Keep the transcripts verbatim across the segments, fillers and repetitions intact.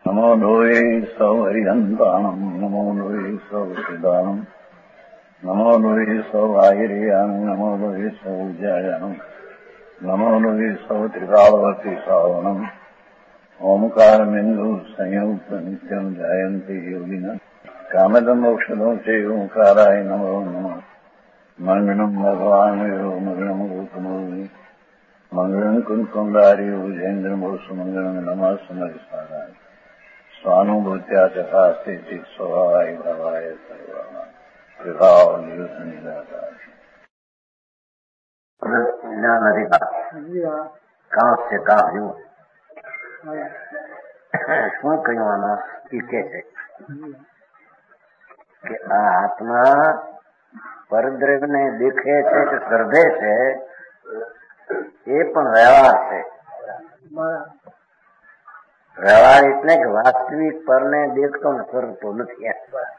નમો લોહે સૌ હરિહંતાણમ નમો લોહે સૌ સિદ્ધાણમ નમો લોહે સૌ આયર્યાણમ નમો લોહે સૌ જયાણમ નમો લોહે સૌ ત્રિકાળવતી શ્રાવણમ ઓમકારમિંદુ સંયુક્ત નિત્યમ જાયંતી યોગિના કામદમ મોક્ષદો છે ઓંકારાય નમો નમઃ મંગળમ ભગવાન મંગળમ ગોતમોહિ મંગળમ કુંકુંડારી ઉજેન્દ્રમોસુ મંગળમ નમઃ સમરિસારાય સ્વાનુભૂત્યા ચકાસ્તે ચિત સ્વભાવાય ભાવાય સર્વા વિભાવ નિયુત નિરાકાર જ્ઞાન અધિકાર કાંસ છે કાંસ જુઓ શું કહ્યું આમાં એ કે છે કે આ આત્મા પરદ્રવ્ય ને દેખે છે કે સર્જે છે એ પણ વ્યવહાર છે. વ્યવહાર એટલે કે વાસ્તવિક પરને દેખતો ને કરતો નથી.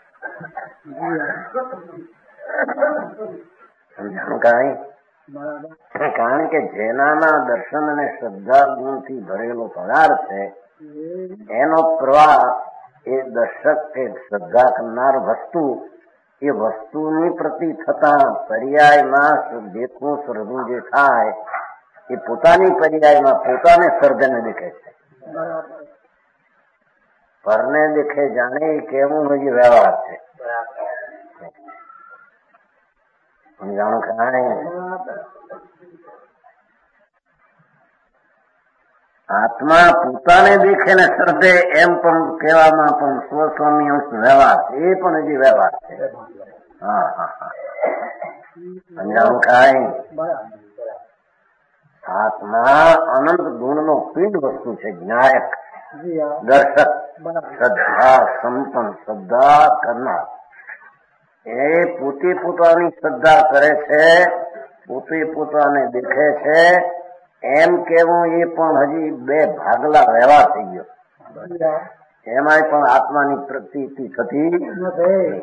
સમજાણું કાંઈ? કારણ કે જેનાના દર્શન અને શ્રદ્ધા ગુણથી ભરેલો પદાર્થ છે એનો પ્રવાહ એ દર્શક કે શ્રદ્ધા કરનાર વસ્તુ એ વસ્તુની પ્રતિ થતા પર્યાયમાં દેખવું સર્જવું જે થાય એ પોતાની પર્યાયમાં પોતાને સર્જને દેખે છે. પરને દેખે જાણે એ કેવું હજી વ્યવહાર છે. સમજાણું કાંઈ? આત્મા પોતાને દેખે ને સર્જે એમ પણ કહેવામાં પણ સ્વસ્વામી અંશ વ્યવહાર છે. એ પણ હજી વ્યવહાર છે. હા હા હા સમજાણું કાંઈ? આત્મા અનંત ગુણનો પિંડ વસ્તુ છે. જ્ઞાયક, દર્શક, શ્રદ્ધા સંપન્ન, શ્રદ્ધા કરનાર. એ પોતે પોતાની શ્રદ્ધા કરે છે, પોતે પોતાને દેખે છે એમ કેવું એ પણ હજી બે ભાગલા વ્યવહાર થઈ ગયો. એમાંય પણ આત્માની પ્રતીતિ થતી નથી.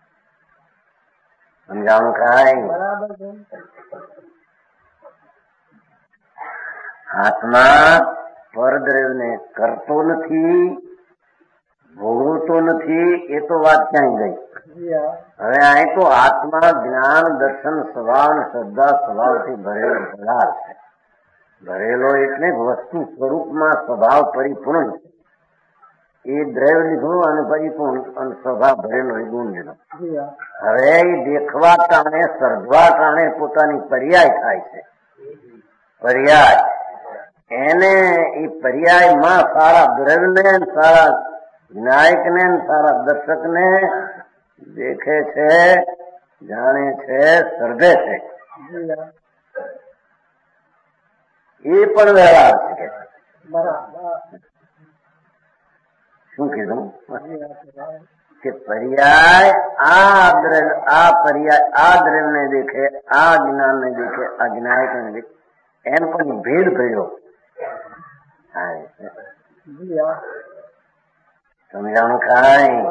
સમજાણું કાંઈ? આત્મા પરદ્રવ્યને કરતો નથી, ભોગવતો નથી. એ તો વાત ક્યાંય ગઈ. હવે અહીં તો આત્મા જ્ઞાન દર્શન સ્વભાવ શ્રદ્ધા સ્વભાવથી ભરેલો પદાર્થ છે. ભરેલો એટલે વસ્તુ સ્વરૂપમાં સ્વભાવ પરિપૂર્ણ છે. એ દ્રવ્ય લીધું અને પરિપૂર્ણ અને સ્વભાવ ભરેલો એ ગુણ લીધો. હવે એ દેખવા કારણે સર્જવા કારણે પોતાની પર્યાય થાય છે. પર્યાય એને એ પર્યાયમાં સારા દ્રવ્યને સારા જ્ઞાયકને સારા દર્શકને દેખે છે, જાણે છે, સર્જે છે. એ પણ વ્યવહાર છે. શું કીધું કે પર્યાય આ દ્રવ્ય આ પર્યાય આ દ્રવ્યને દેખે, આ જ્ઞાનને દેખે, આ જ્ઞાયકને દેખે એમ પણ ભેદ કર્યો. સમજાણું કાંઈ?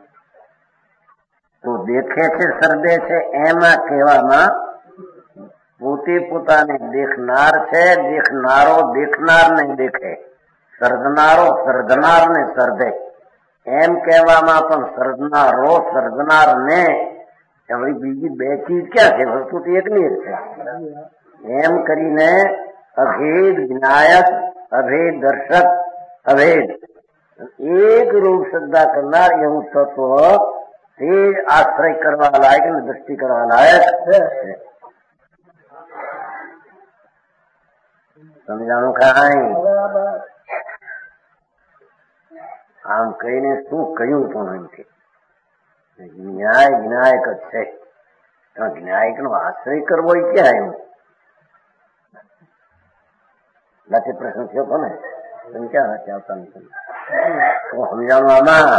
તો દેખે છે સર્જે છે એમાં કહેવામાં પોતે પોતાને દેખનાર છે, દેખનારો દેખનારને દેખે, સર્જનારો સર્જનારને સર્જે એમ કહેવામાં પણ સર્જનારો સર્જનારને બીજી બે ચીજ ક્યાં છે? વસ્તુ તો એકની જ છે. એમ કરીને અભેદ જ્ઞાયક, અભેદ દર્શક, અભેદ એક રૂપ શ્રદ્ધા કરનાર એવું તત્વ તે આશ્રય કરવા લાયક ને દ્રષ્ટિ કરવા લાયક છે. સમજાણું કાંઈ? આમ કહીને શું કહ્યું પણ એમ કે ન્યાય જ્ઞાયક જ છે. જ્ઞાયક નો આશ્રય કરવો એ ક્યાં આવ્યું? લાચે પ્રશ્ન થયો હતો ને તમે ક્યાં નથી આવતા નથી? સમજાણું આમાં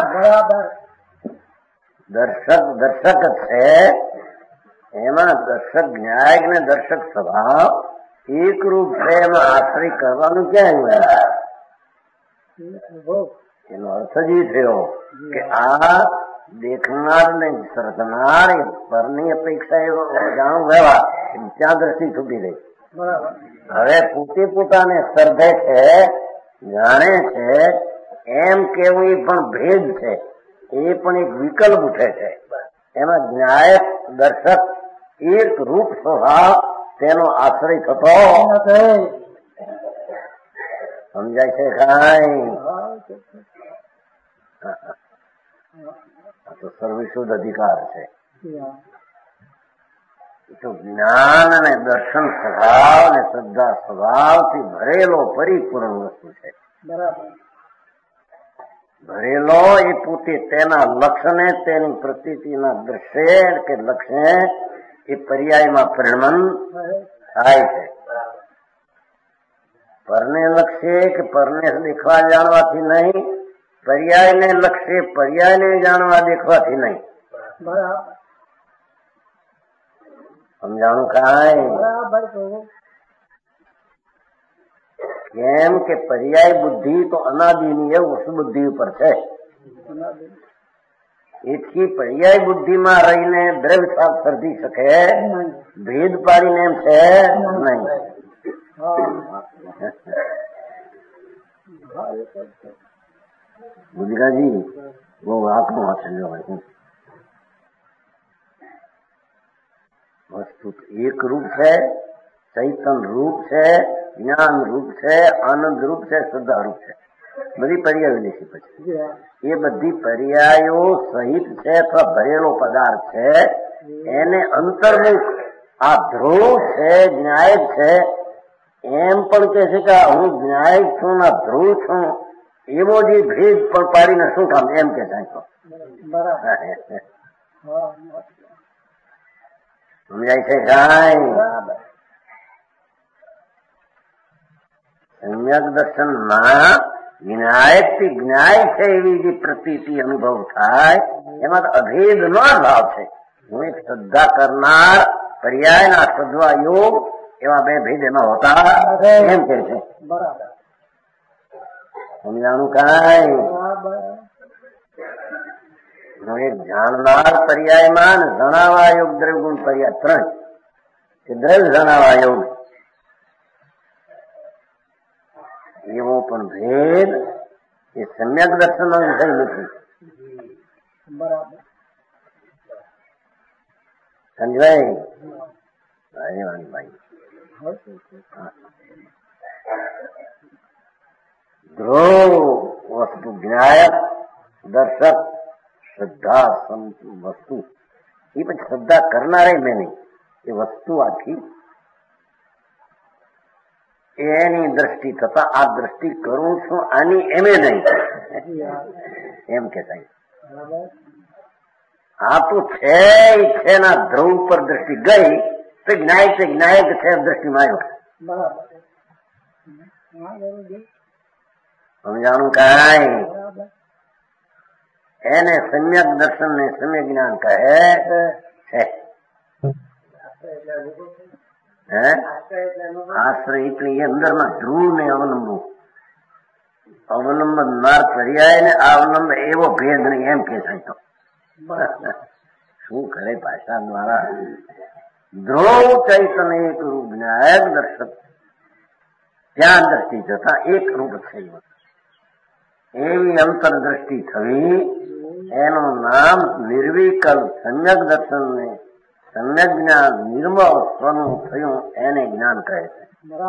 દર્શક દર્શક જ છે. એમાં દર્શક જ્ઞાયક ને દર્શક સ્વભાવ એક રૂપ છે. એમાં આશ્રય કરવાનું ક્યાં આવ્યું? એનો અર્થ જ એ થયો કે આ દેખનાર ને સર્જનાર પરની અપેક્ષા એવો જાણું વ્યવહાર ત્યાં દ્રષ્ટિ છૂટી ગઈ. હવે પોતે પોતાને સર્જે છે, જાણે છે એમ કેવું એ પણ ભેદ છે, એ પણ એક વિકલ્પ ઉઠે છે. એમાં ન્યાય દર્શક એક રૂપ સ્વભાવ તેનો આશ્રય થતો સમજાય છે કાંઈ? આ તો સર્વશુદ્ધ અધિકાર છે. તો જ્ઞાન અને દર્શન સ્વભાવ અને શ્રદ્ધા સ્વભાવથી ભરેલો પરિપૂર્ણ વસ્તુ છે. ભરેલો એ પોતે તેના લક્ષને તેની પ્રતીતિના દ્રશ્ય કે લક્ષણે એ પર્યાયમાં પરિણમન થાય છે. પરને લક્ષ્ય કે પરને દેખવા જાણવાથી નહીં, પર્યાયને લક્ષ્ય પર્યાયને જાણવા દેખવાથી નહીં. સમજાણું કાંઈ? કેમ કે પર્યાય બુદ્ધિ તો અનાદિની એ વસ્તુ બુદ્ધિ ઉપર છે. એથી પર્યાય બુદ્ધિમાં રહીને દ્રવ્ય સાપ સર્જી શકે, ભેદ પાડીને એમ છે નહીં. બુદ્ધિરાજી બહુ આંખો વાંચેલો હોય. વસ્તુ એક રૂપ છે, ચૈતન રૂપ છે, જ્ઞાન રૂપ છે, આનંદ રૂપ છે, શ્રદ્ધા રૂપ છે. બધી પર્યાયો લેખી પછી એ બધી પર્યાયો સહિત છે અથવા ભરેલો પદાર્થ છે. એને અંતર્મુખ આ ધ્રુવ છે, ન્યાય છે, એમ પણ કે છે કે હું ન્યાય છું ના ધ્રુવ છું, એવો જે ભેદ પણ પાડીને શું કામ એમ કે સાંખો સમજાય છે કાંઈ? સમ્યક દર્શનમાં જ્ઞાયક થી જ્ઞાય છે એવી જે પ્રતીતિ અનુભવ થાય એમાં તો અભેદ નો ભાવ છે. હું એક શ્રદ્ધા કરનાર પર્યાયના શ્રદ્ધા યોગ એવા બે ભેદ એમાં હોતા એમ કે છે. સમજાણું કાંઈ? હું એક જાણનાર પર્યાયમાં જણાવા યોગ દ્રવ્ય ગુણ પર્યાય ત્રણ કે દ્રવ્ય જણાવા યોગ એવો પણ ભેદ એ સમ્યક દર્શન નો વિષય નથી. સમજાય? ભાઈ ધ્રુવ વસ્તુ જ્ઞાયક દર્શક શ્રદ્ધા વસ્તુ એ પછી શ્રદ્ધા કરનારે મેં નહીં, એ વસ્તુ આખી એની દ્રષ્ટિ થતા આ દ્રષ્ટિ કરું છું આની એમે નહીં એમ કે સાહેબ આ તો છે છે ના ધ્રુવ પર દ્રષ્ટિ ગઈ તો જ્ઞાયક છે, જ્ઞાયક છે દ્રષ્ટિ માર્યો. સમજાણું કાંઈ? એને સમ્યક દર્શન ને સમ્યક જ્ઞાન કહે છે. આશ્રય એટલે એ અંદરમાં ધ્રુવ ને અવલંબવું, અવલંબનાર પર્યાય ને અવલંબ એવો ભેદ નહીં એમ કે થાય. તો શું કરે ભાષા દ્વારા ધ્રુવ ચૈતન એક રૂપ જ્ઞાયક દર્શક ત્યાં દ્રષ્ટિ જતા એક રૂપ થઈ એવી અંતરદ્રષ્ટિ થવી એનું નામ નિર્વિકલ્પ સમ્યક દર્શન ને સમ્યક જ્ઞાન નિર્મળ સ્વનું થયું એને જ્ઞાન કહે છે.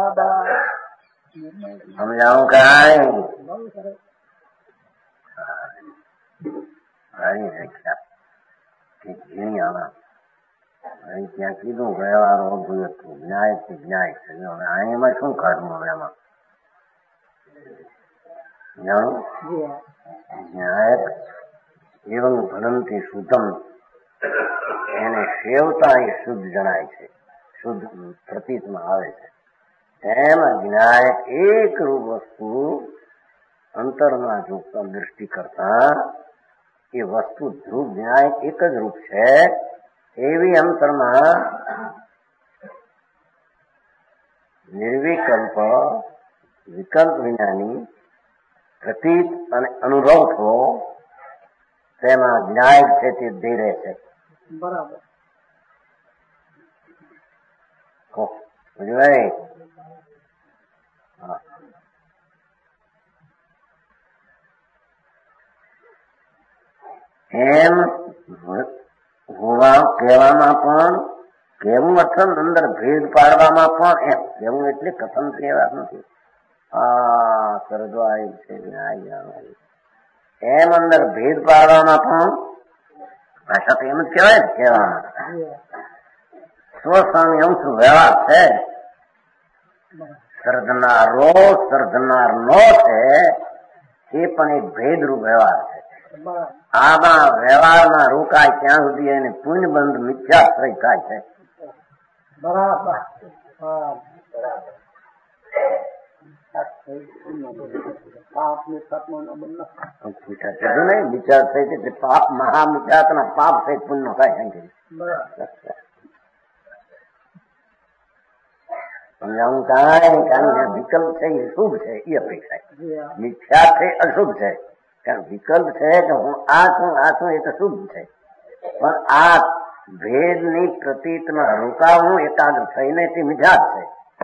સમજાવું કાંઈ? સારી વ્યાખ્યા ઝીણી આના ત્યાં કીધું ગયા વાર અભૂત હતું ન્યાય છે ન્યાય છે. એમાં શું કાઢવું એમાં જાણું ન્યાય એવં ભણંતી શુદ્ધમ એને સેવતા એ શુદ્ધ જણાય છે, શુદ્ધ પ્રતીતમાં આવે છે. એમાં જ્ઞાયક એક રૂપ વસ્તુ અંતરમાં જો દ્રષ્ટિ કરતા એ વસ્તુ ધ્રુવ જ્ઞાયક એક જ રૂપ છે એવી અંતરમાં નિર્વિકલ્પ વિકલ્પ વિનાની પ્રતીત અને અનુભવ થવો તેમાં જ્ઞાયક છે તે ધીરે છે. બરાબર સમજાય? એમ હોવા કહેવામાં પણ કેવું અર્થન અંદર ભેદ પાડવામાં પણ એમ કેવું એટલે કથન કહેવા નથી. આ સ્વર્ગવાયુ છે એમ અંદર ભેદ પાડવામાં પણ ભાષા તો એમ જ કહેવાય ને કહેવામાં સ્વસ્વામી અંશ વ્યવહાર છે. સર્જનારો સર્જનાર નો છે એ પણ એક ભેદરૂપ વ્યવહાર છે. આમાં વ્યવહારમાં રોકાય ત્યાં સુધી એને પુણ્યબંધ મિથ્યાશ્રય થાય છે. બરાબર વિચાર થઈ પાપ મહા મિથ્યાત્મા પાપ સહિત પુણ્ય થાય. સમજાવું કાંઈ કારણ વિકલ્પ છે એ શુભ છે એ અપેક્ષા મિથ્યા છે અશુભ છે. કારણ વિકલ્પ છે કે હું આ છું આ છું એ તો શુભ છે પણ આ ભેદની પ્રતીતમાં રોકાવું એકાગ્ર થઈને તે મિથ્યા છે.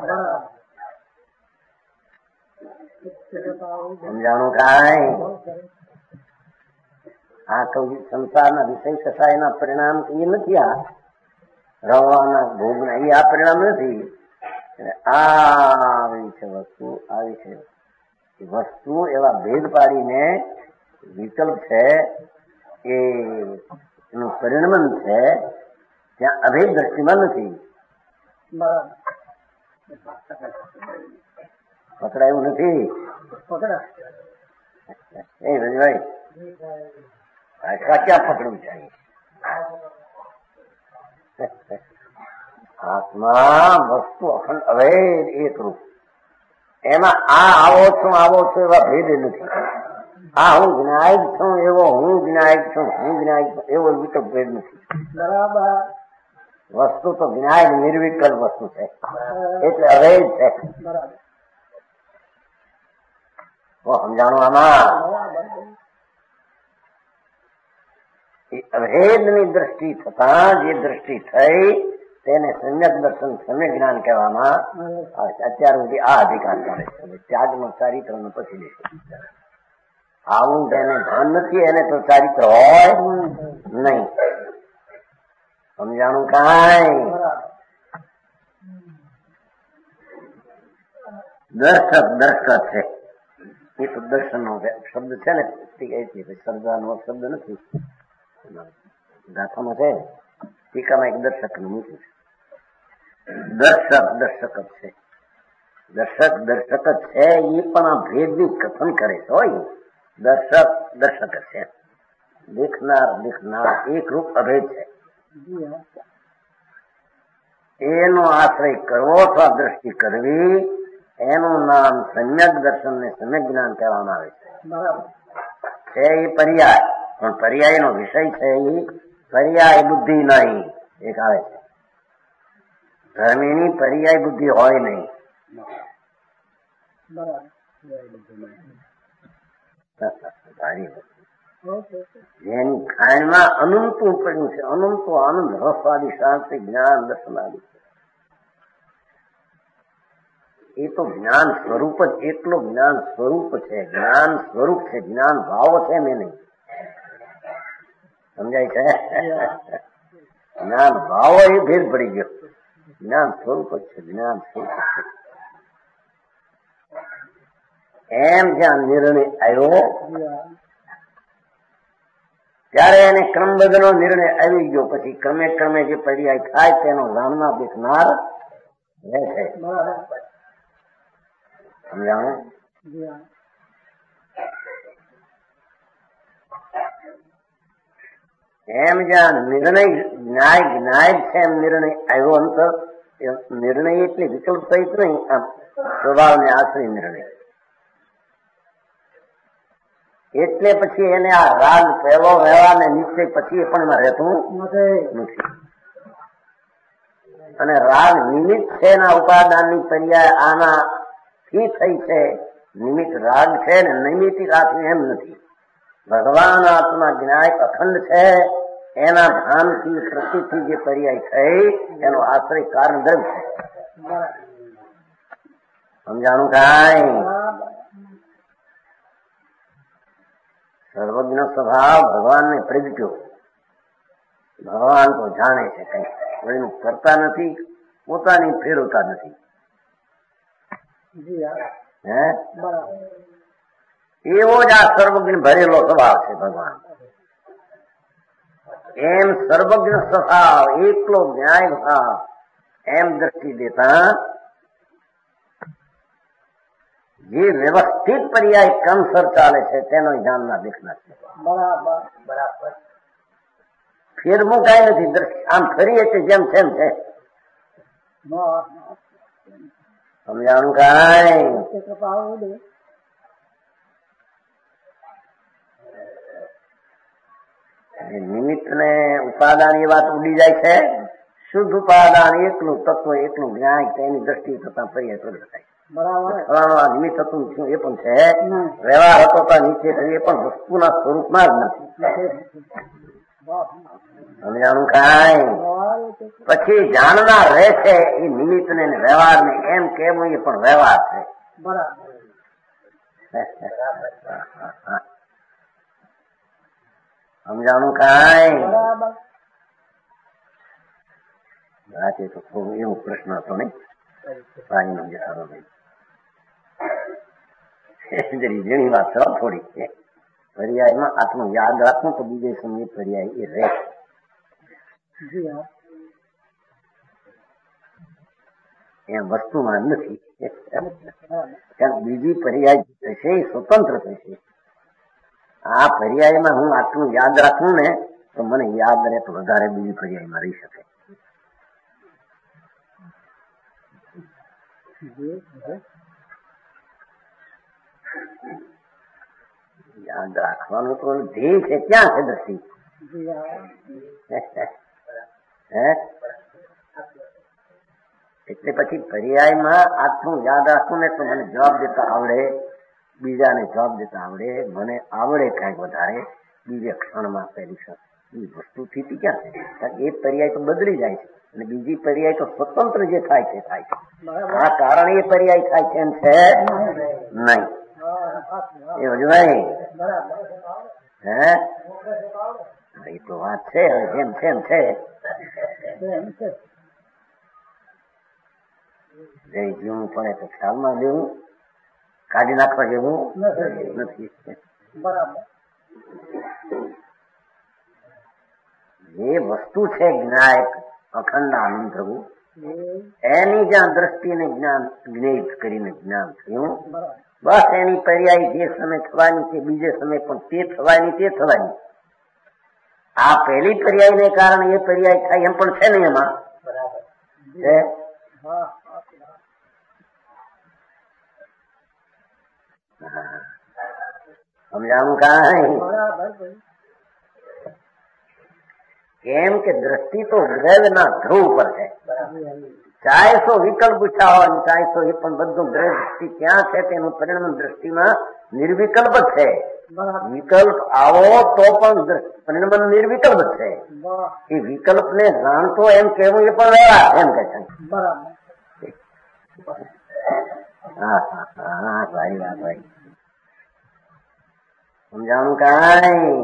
સમજાણું કાંઈ આ તો સંસારના વિષય કથા એના પરિણામ એ નથી. આ રવાના ભોગના એ આ પરિણામ નથી. આવી છે વસ્તુ આવી છે વસ્તુ એવા ભેદ પાડીને વિકલ્પ છે એ એનું પરિણમન છે ત્યાં અભેદ દ્રષ્ટિમાં નથી. પકડાયું નથી એ રજભાઈ ક્યાં પકડવું चाहिए? આત્મા વસ્તુ અખંડ અભેદ એક રૂપ એમાં આ આવો છું આવો છું એવા ભેદ નથી. આ હું જ્ઞાયક છું એવો હું જ્ઞાયક છું હું જ્ઞાયક છું એવો વિકલ્પ ભેદ નથી. બરાબર વસ્તુ તો જ્ઞાયક નિર્વિકલ્પ વસ્તુ છે એટલે અભેદ છે. સમજાણું આમાં અભેદની દ્રષ્ટિ થતા જે દ્રષ્ટિ થઈ તેને સમ્યક દર્શન સમ્યક જ્ઞાન કહેવામાં આવે છે. અત્યાર સુધી આ અધિકાર કરે છે. ત્યાગનો ચારિત્ર નો પછી દેશે આવું જેને ભાન નથી એને તો ચારિત્ર હોય નહીં. સમજાણું કાંઈ? દર્શક દર્શક છે એ તો દર્શન નો શબ્દ છે ને શબ્દનો શબ્દ નથી ગાથામાં છે. ટીકામાં એક દર્શક નું મૂક્યું છે. દર્શક દર્શક જ છે. દર્શક દર્શક જ છે એ પણ આ ભેદની કથન કરે છે. હોય દર્શક દર્શક છે દેખનાર દેખનાર એક રૂપ અભેદ છે. એનો આશ્રય કરવો અથવા દ્રષ્ટિ કરવી એનું નામ સમ્યક દર્શન ને સમ્યક જ્ઞાન કહેવામાં આવે છે. એ પર્યાય પણ પર્યાય નો વિષય છે એ પર્યાય બુદ્ધિ નહીં. એક આવે છે ધર્મીની પર્યાય બુદ્ધિ હોય નહીં. જેની ખાણમાં અનંતું પડ્યું છે અનંતો આનંદ રસવાદી શાંતિ જ્ઞાન દર્શન આદિ એ તો જ્ઞાન સ્વરૂપ જ એટલો જ્ઞાન સ્વરૂપ છે. જ્ઞાન સ્વરૂપ છે જ્ઞાન ભાવ છે મેં નહીં. સમજાય છે? જ્ઞાન ભાવ એ ભેદ પડી ગયો. જ્ઞાન સ્વરૂપ જ છે જ્ઞાન સ્વરૂપ છે. એમ જ્યાં નિર્ણય આવ્યો ત્યારે એને ક્રમબદ્ધનો નિર્ણય આવી ગયો. પછી ક્રમે ક્રમે જે પર્યાય થાય તેનો રામના દેખનાર રહે છે. સમજાણું? એમ જ્યાં નિર્ણય ન્યાય જ્ઞાય છે એમ નિર્ણય આવ્યો અંતર નિર્ણય એટલે વિકલ્પ સહિત નહીં આમ સ્વભાવને આશ્રય નિર્ણય. એટલે પછી એને આ રાગ પહેલો વ્યવહાર ને નિશ્ચય પછી એ પણ એમાં રહેતું નથી. અને રાગ નિમિત્ત છે એના ઉપાદાનની પર્યાય આના થી થઈ છે. નિમિત્ત રાગ છે ને નૈમિતિક આત્મા એમ નથી. ભગવાન આત્મા જ્ઞાયક અખંડ છે એના ભાનથી પ્રતિથી જે પર્યાય થઈ એનો આશ્રય કારણ દ્રવ્ય છે. સમજાણું કાંઈ? સર્વજ્ઞ સ્વભાવ ભગવાનને પ્રગટ્યો. ભગવાન તો જાણે છે કઈ એનું કરતા નથી, પોતાની ફેરવતા નથી. હે એવો જ આ સર્વજ્ઞ ભરેલો સ્વભાવ છે ભગવાન. એમ સર્વજ્ઞ સ્વભાવ, એકલો ન્યાય ભાવ એમ દ્રષ્ટિ દેતા જે વ્યવસ્થિત પર્યાય ક્રમસર ચાલે છે તેનો જાણના દેખના છે. બરાબર બરાબર. ફેરવું કઈ નથી, દ્રષ્ટિ આમ ફરીએ છે જેમ તેમ છે. સમજાણું કઈ નિમિત્ત ને ઉપાદાન એ વાત ઉડી જાય છે. શુદ્ધ ઉપાદાન એકલું તત્વ, એકલું જ્ઞાન, તેની દ્રષ્ટિ થતા ફરી પ્રગટ થાય. બરાબર. આ નિમિત્ત હતું શું એ પણ છે, વ્યવહાર હતો તો નીચે એ પણ વસ્તુના સ્વરૂપમાં જ નથી. સમજાણું કાંઈ? પછી જાણનાર રહે છે એ નિમિત્ત ને વ્યવહાર ને એમ કેવું એ પણ વ્યવહાર છે. બરાબર. સમજાણું કાંઈ? આજે તો થોડું એવો પ્રશ્ન હતો ને પાણીનો જથ્થાનો જરી જેની વાત છે થોડી. પર્યાયમાં આટલું યાદ રાખવું તો બીજે સમયે પર્યાય એ રહે. એમ વસ્તુમાં નથી. કારણ બીજી પર્યાય થશે એ સ્વતંત્ર થશે. આ પર્યાયમાં હું આટલું યાદ રાખું ને તો મને યાદ રહે તો વધારે બીજી પર્યાયમાં રહી શકે. યાદ રાખવાનું તો ધ્યેય છે, ક્યાં છે દ્રષ્ટિ? હે એટલે પછી પર્યાયમાં આટલું યાદ રાખવું ને તો મને જવાબ દેતા આવડે, બીજાને જવાબ દેતા આવડે, મને આવડે કઈક વધારે. બીજે ક્ષણમાં પહેલી એ વસ્તુ સ્થિતિ ક્યાં છે? કારણ કે એ પર્યાય તો બદલી જાય છે અને બીજી પર્યાય તો સ્વતંત્ર જે થાય છે થાય છે. આ કારણ એ પર્યાય થાય છે એમ છે નહીં. એ હજુ નહીં. હે એ તો વાત છે, જેમ છે એમ છે. જય જીવવું પડે તો ખ્યાલમાં લેવું, કાઢી નાખવા જેવું નથી. બરાબર. જે વસ્તુ છે જ્ઞાયક અખંડ આનંદ પ્રભુ, એની જ્યાં દ્રષ્ટિને જ્ઞાન જ્ઞેય કરીને જ્ઞાન થયું, બસ એની પર્યાય જે સમય થવાની છે બીજે સમય પણ તે થવાની તે થવાની. આ પહેલી પર્યાયને કારણે એ પર્યાય થાય એમ પણ છે ને એમાં છે. સમજાવું કાંઈ? કેમ કે દ્રષ્ટિ તો દ્રવ્યના ધ્રુવ પર છે. ચારસો વિકલ્પ પૂછા હોય, ચારસો એ પણ બધું દ્રવ્ય દ્રષ્ટિ ક્યાં છે તેનું પરિણામ દ્રષ્ટિમાં નિર્વિકલ્પ જ છે. વિકલ્પ આવો તો પણ પરિણામ નિર્વિકલ્પ છે. એ વિકલ્પ ને જાણતો એમ કેવું એ પણ વ્યવહાર એમ કે છે. હા હા હા ભાઈ હા ભાઈ સમજાણું કાંઈ?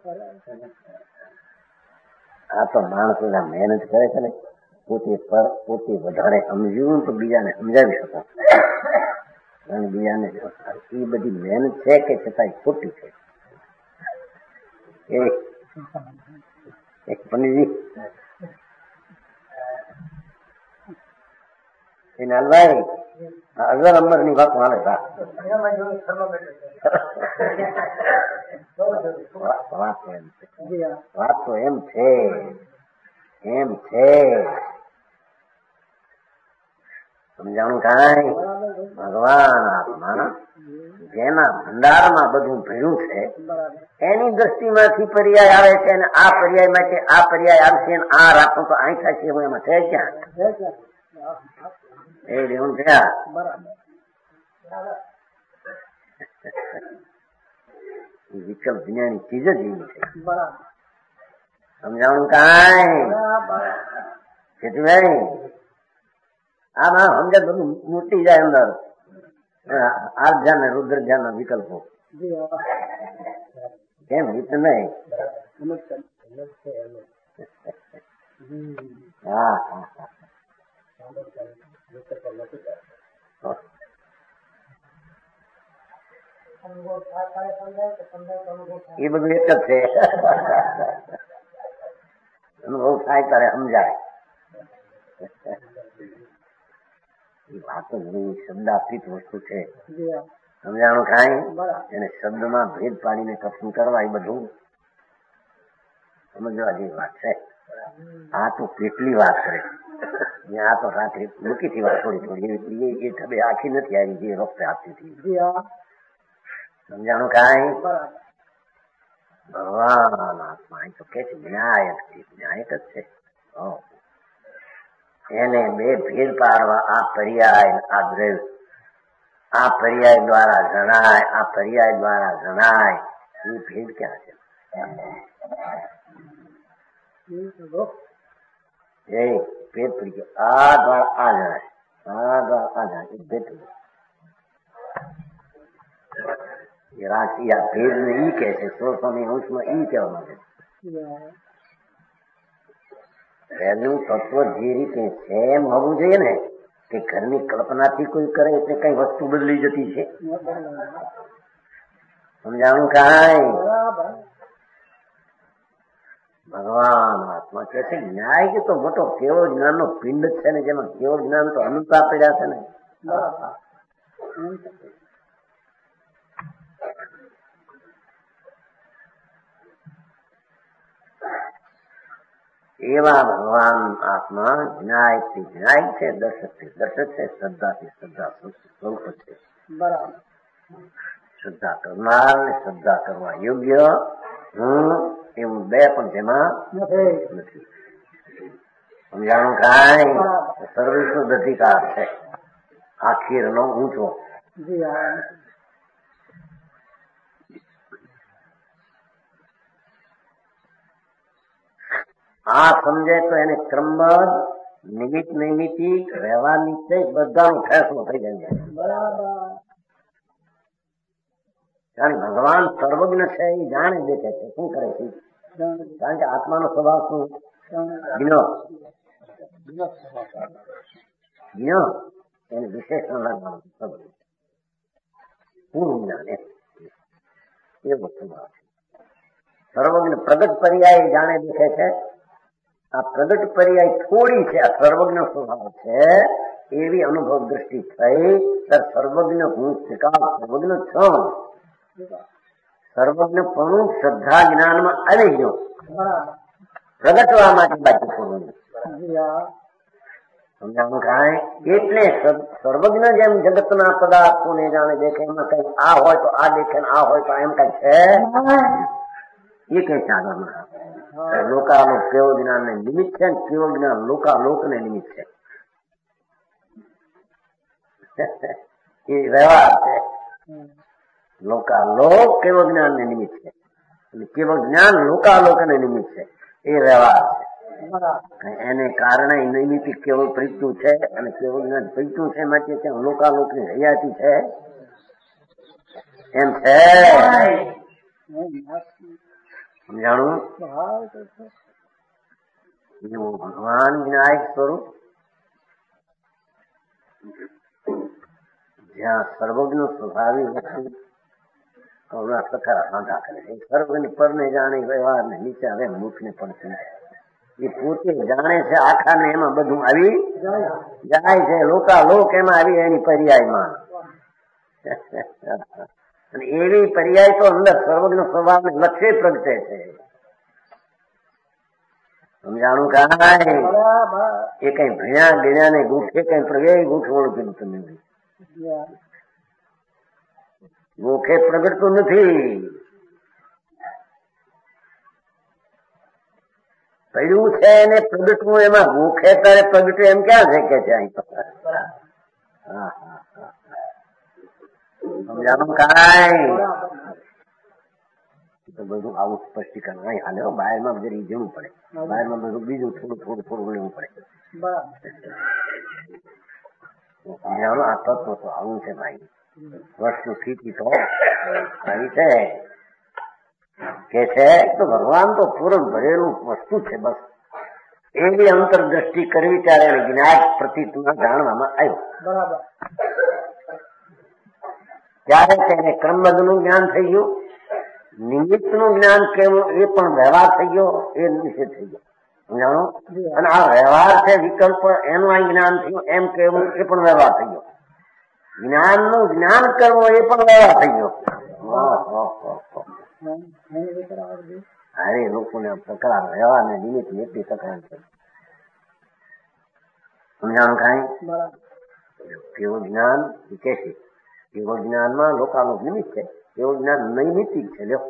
આ તો માણસ બધા મહેનત કરે છે ને, પોતે પર પોતે વધારે સમજ્યું તો બીજાને સમજાવી શકો. અને બીજાને એ બધી મહેનત છે કે છતાં ખોટી છે. એક પંડિતજી એને હલવાઈ અગર નંબર ની વાત માને વાત વાત તો એમ છે એમ છે. સમજાણું કાંઈ? ભગવાન આત્મા જેના ભંડારમાં બધું ભર્યું છે એની દ્રષ્ટિમાંથી પર્યાય આવે છે અને આ પર્યાય માટે આ પર્યાય આવશે અને આ રાખો તો અહીં થશે એવું એમાં છે ક્યાં? એ દેવું ક્યાં? વિકલ્પ દુનિયાની ચીજ જ એવી છે. સમજાણું કાંઈ? ખેતીભાઈ આમાં સમજે બધું મૂટી જાય અંદર. આ ધ્યાન ને રુદ્ર ધ્યાન ના વિકલ્પો કેમ હિત નહીં? હા હા હા એ બધું એક જ છે. અનુભવ થાય ત્યારે સમજાય. એ વાત જ શબ્દાતીત વસ્તુ છે. સમજાણું કાંઈ? એને શબ્દમાં ભેદ પાડીને કથન કરવા એ બધું સમજવા જેવી વાત છે. આ તો કેટલી વાત કરે. આ તો રાત્રે મૂકી હતી વાત થોડી થોડી એ ઠબે આખી નથી આવી જે વખતે આપતી હતી. સમજાણું કાંઈ? ભગવાન આત્મા તો કે છે ન્યાયક છે. ન્યાયક જ છે. એને બે ભેદ પાડવા આ પર્યાય આ દ્રવ્ય આ પર્યાય દ્વારા જણાય આ પર્યાય દ્વારા જણાય એ ભેદ ક્યાં છે? એ ભેદ પડી ગયો. આ દ્વારા આ જણાય આ દ્વારા આ જણાય એ ભેદ એ રાશિ આ ભેદ ને ઈ કે છે. સોળસો ની અંશમાં ઈ કહેવા માંગે છે. પહેલું તત્વ જે રીતે છે એમ હોવું જોઈએ ને કે ઘરની કલ્પનાથી કોઈ કરે એટલે કઈ વસ્તુ બદલી જતી છે. સમજાણું કાંઈ? ભગવાન આત્મા કે છે ન્યાય કે તો મોટો કેવળ જ્ઞાન નો પિંડ જ છે ને જેમાં કેવળ જ્ઞાન તો અનુતા પડ્યા છે ને. એવા ભગવાન આત્મા જ્ઞાય થી જ્ઞાય છે, દર્શક થી દર્શક છે, શ્રદ્ધા થી શ્રદ્ધા સ્વરૂપ છે. શ્રદ્ધા કરનાર ને શ્રદ્ધા કરવા યોગ્ય હું એવું બે પણ જેમાં નથી. સમજાણું કાંઈ? સર્વસ્વ અધિકાર છે આખીર નો ઊંચો. આ સમજે તો એને ક્રમબદ્ધ નિમિત્ત નૈમિતિક વ્યવહાર નિશ્ચય બધાનો ફેસલો થઈ જાય. કારણ ભગવાન સર્વજ્ઞ છે એ જાણે દેખે છે. શું કરે છે? કારણ કે આત્માનો સ્વભાવ શું? જ્ઞ જ્ઞ એને વિશેષણ લાગવાનું પૂર્ણ જ્ઞાન એવો સ્વભાવ છે. સર્વજ્ઞ પ્રગટ પર્યાય જાણે દેખે છે. આ પ્રગટ પર્યાય થોડી છે. આ સર્વજ્ઞ સ્વભાવ છે એવી અનુભવ દ્રષ્ટિ થઈ ત્યારે સર્વજ્ઞ હું સ્વીકાર સર્વજ્ઞ છું. સર્વજ્ઞ પણ શ્રદ્ધા જ્ઞાનમાં આવી ગયો પ્રગટવા માટે બાકી થોડું. સમજાવું કાંઈ? એટલે સર્વજ્ઞ જેમ જગતના પદાર્થોને જાણે દેખે એમાં કઈ આ હોય તો આ દેખે આ હોય તો એમ કઈ છે એ કઈ સાગરમાં લોકાલોક કેવળ જ્ઞાન ને નિમિત્ત છે ને કેવળ જ્ઞાન લોકાલોક ને નિમિત્ત છે. એ વ્યવહાર છે. લોકાલોક કેવળ જ્ઞાન ને નિમિત્ત છે અને કેવળ જ્ઞાન લોકાલોક ને નિમિત્ત છે. એ વ્યવહાર છે. એને કારણે નૈમિતિક કેવળ પ્રગટ્યું છે અને કેવળ જ્ઞાન પ્રગટ્યું છે માટે ત્યાં લોકાલોક ની હયાતી છે એમ છે. સમજાણું? એવું ભગવાન વિનાયક સ્વરૂપ જ્યાં સર્વજ્ઞ સ્વભાવી વસ્તુ કરુણા સખા સાંધા કરે છે. સર્વજ્ઞ પરને જાણે વ્યવહાર ને નીચે આવે મુખ ને પણ એ પોતે જાણે છે આખા ને એમાં બધું આવી જાય છે. લોકા લોક એમાં આવી એની પર્યાયમાં અને એવી પર્યાય તો અંદર સર્વજ્ઞ સ્વભાવ ને લક્ષ્ય પ્રગટે છે. સમજાણું કાંઈ? એ કઈ ભણ્યા ગણ્યા ને ગોખે કઈ પ્રગટ ગોઠવણું કીધું તમે ગોખે પ્રગટતું નથી. પડ્યું છે એને પ્રગટવું એમાં ગોખે તારે પ્રગટ્યું એમ ક્યાં છે કે છે અહીં તો. હા હા હા સમજાણું કાંઈ? તો બધું આવું સ્પષ્ટીકરણ અહીં હાલે બહારમાં જરી જવું પડે. બહારમાં બધું બીજું થોડું થોડું થોડું લેવું પડે. સમજાણું? આ તત્વ તો આવું છે ભાઈ. વસ્તુ સ્થિતિ તો આવી છે. કે છે તો ભગવાન તો પૂરણ ભરેલું વસ્તુ છે. બસ એવી અંતરદ્રષ્ટિ કરવી ત્યારે જ્ઞાન પ્રતીતમાં જાણવામાં આવ્યું. બરાબર. ત્યારે તેને ક્રમબદ્ધનું જ્ઞાન થઈ ગયું, નિમિત્તનું જ્ઞાન કેવું એ પણ વ્યવહાર થઈ ગયો, એ નિષેધ થઈ ગયો. સમજાણો? અને આ વ્યવહાર છે વિકલ્પ, એનું આ જ્ઞાન થયું એમ કેવું એ પણ વ્યવહાર થઈ ગયો. જ્ઞાનનું જ્ઞાન કરવું એ પણ વ્યવહાર થઈ ગયો. અરે લોકોને તકરાર વ્યવહાર ને નિમિત્ત એટલી તકરાર છે. સમજાણું કાંઈ? કેવું જ્ઞાન કે છે? કેવું જ્ઞાનમાં લોકાનું નિમિત્ત છે, એવું જ્ઞાન નૈમિતિક છે. લ્યો,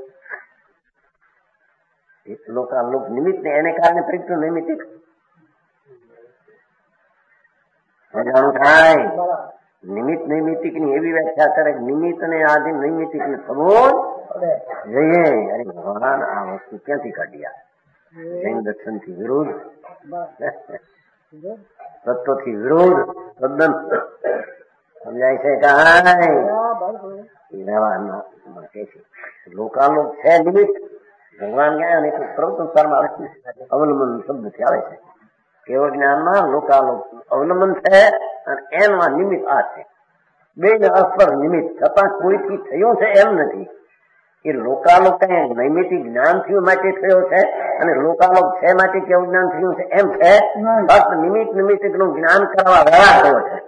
એક લોકાનું નિમિત્ત ને એને કારણે પ્રત્યુ નૈમિતિક. સમજાણું કાંઈ? નિમિત્ત નૈમિતિક ની એવી વ્યાખ્યા કરે, નિમિત્ત ને આધીન નૈમિતિક ને થવું જોઈએ. અરે ભગવાન આ વસ્તુ ક્યાંથી કાઢ્યા? જૈન દર્શન થી વિરુદ્ધ, તત્વથી વિરુદ્ધ, તદ્દન સમજાય છે કાંઈ? વ્યવહારના માટે છે. લોકાલોક છે નિમિત્ત. ભગવાન ગયા ને પ્રવૃત્તિમાં અવલંબન શબ્દથી આવે છે. કેવળ જ્ઞાનમાં લોકાલોક અવલંબન છે અને એનું નિમિત્ત આ છે. બે અસ્પર નિમિત્ત છતાં કોઈથી થયું છે એમ નથી. એ લોકાલોક નૈમિતિક જ્ઞાન થયું માટે થયો છે અને લોકાલોક છે માટે કેવું જ્ઞાન થયું છે એમ છે. ફક્ત નિમિત્ત નિમિત્તિક નું જ્ઞાન કરવા વ્યવહાર થયો છે.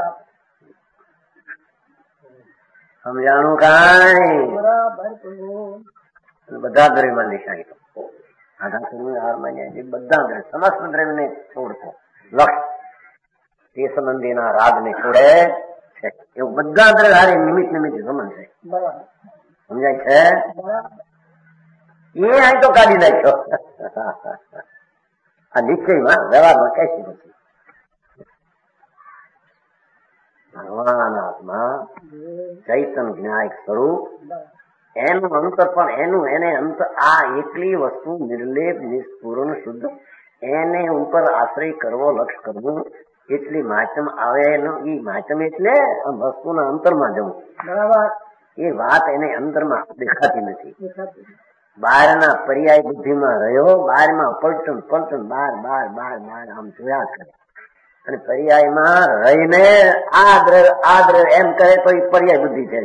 સમજાણું કાંઈ? બધા દ્રવ્યમાં નિશાની બધા સમસ્ત દ્રવ્યને છોડતો લક્ષ તે સંબંધીના રાગને છોડે છે. એવું બધા દ્રવ્ય હારે નિમિત્ત નિમિત્ત સંબંધ છે. સમજાય છે? એ અહીં તો કાઢી નાખ્યો આ નિશ્ચયમાં વ્યવહારમાં કઈ નથી. ભગવાન આત્મા ચૈતન જ્ઞાયક સ્વરૂપ, એનું અંતર પણ એનું એને અંત આ એકલી વસ્તુ નિર્લેપ નિષ્પૂર્ણ શુદ્ધ, એને ઉપર આશ્રય કરવો, લક્ષ કરવું, એટલી માચમ આવે. એનું એ માચમ એટલે વસ્તુના અંતરમાં જવું. એ વાત એને અંદરમાં દેખાતી નથી. બહારના પર્યાય બુદ્ધિમાં રહ્યો, બહારમાં પલટન પલટન બાર બાર બાર બાર આમ જોયા કરે અને પર્યાયમાં રહીને આ દ્રવ્ય આ દ્રવ્ય એમ કરે તો એ પર્યાય બુદ્ધિ છે.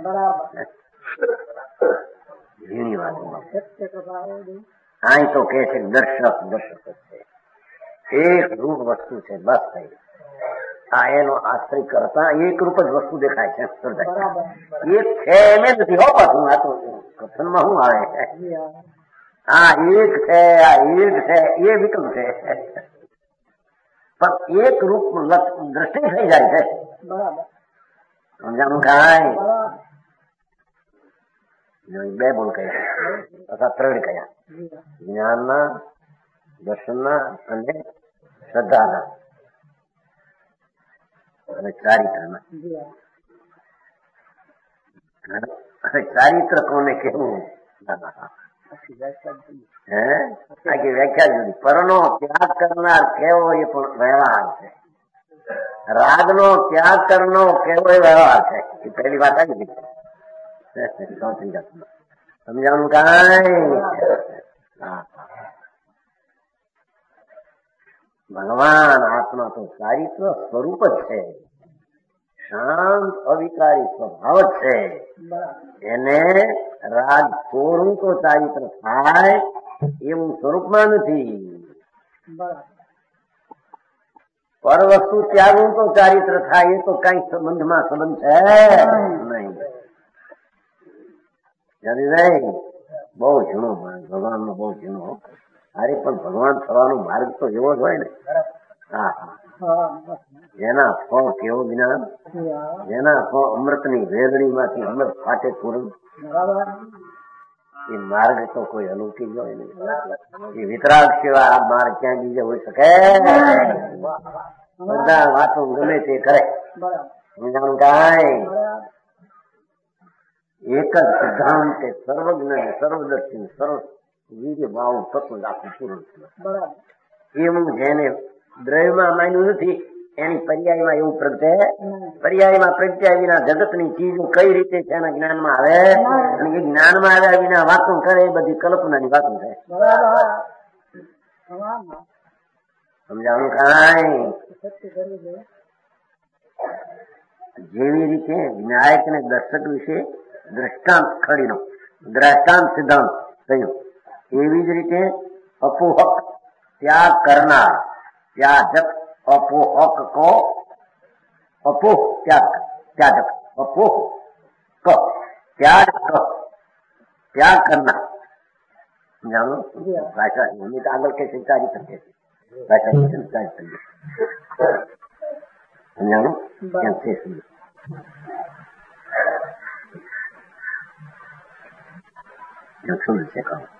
ઝીણી વાત અહીં તો કે છે દર્શક દર્શક છે, એક રૂપ વસ્તુ છે. બસ થઈ આ એનો આશ્રય કરતા એક રૂપ જ વસ્તુ દેખાય છે. એક છે એમ નથી હો. પાછું આ તો કથનમાં શું આવે છે? આ એક છે, આ એક છે, એ વિકલ્પ છે. પણ એક રૂપ દ્રષ્ટિ થઈ જાય છે. સમજાણું કાંઈ? બે બોલ કયા અથવા ત્રણ કયા? જ્ઞાનના, દર્શનના અને શ્રદ્ધાના અને ચારિત્રના. ચારિત્ર કોને કેવું? હે આખી વ્યાખ્યા જુદી. પરનો ત્યાગ કરનાર કેવો એ પણ વ્યવહાર છે. રાગનો ત્યાગ કરનો કેવો એ વ્યવહાર છે. એ પહેલી વાત આવી ગઈ. સમજાણું કાંઈ? ભગવાન આત્મા તો ચારિત્ર સ્વરૂપ જ છે. શાંત અવિકારી સ્વભાવ જ છે. એને રાગ છોડવું તો ચારિત્ર થાય એવું સ્વરૂપમાં નથી. પર વસ્તુ ત્યાગવું તો ચારિત્ર થાય એ તો કઈ સંબંધમાં સંબંધ છે નહીં. બહુ ઝીણો ભગવાન નો બહુ ઝીણો. અરે પણ ભગવાન થવાનો માર્ગ તો એવો જ હોય ને. હા જેના ફળ કેવું જ્ઞાન, જેના ફળ અમૃતની વેદણી માંથી અમૃત ફાટે પૂરું, એ માર્ગ તો કોઈ અલૌકિક હોય નહીં. એ વિતરાગ સિવાય આ માર્ગ ક્યાં બીજે હોઈ શકે? બધા વાતો ગમે તે કરે. સમજાણું કાંઈ? એક જ સિદ્ધાંત સર્વજ્ઞ સર્વદર્શી સર્વ વીર્ય ભાવ તત્વ આખું પૂરું છે. એવું જેને દ્રવ્યમાં માન્યું નથી એની પર્યાયમાં એવું પ્રગટે પર્યાયમાં પ્રગટ્યા વિના જગતની ચીજો કઈ રીતે છે એના જ્ઞાનમાં આવે અને એ જ્ઞાનમાં આવ્યા વિના વાતો કરે એ બધી કલ્પનાની વાતો છે. સમજાણું કાંઈ? જેવી રીતે વિનાયક ને દર્શક વિશે દ્રષ્ટાંત ખડીનો દ્રષ્ટાંત સિદ્ધાંત કહ્યું એવી જ રીતે અપોહક ત્યાગ કરનાર ત્યાજક અપોહક કો અપોહ ત્યાગ ત્યાજક અપોહ ક ત્યાગ ક ત્યાગ કરનાર જાણો ભાષા એમની તો આગળ કે સંચારી શકે છે ભાષા સંચારી શકે સમજાણું કેમ છે સમજ છે કહો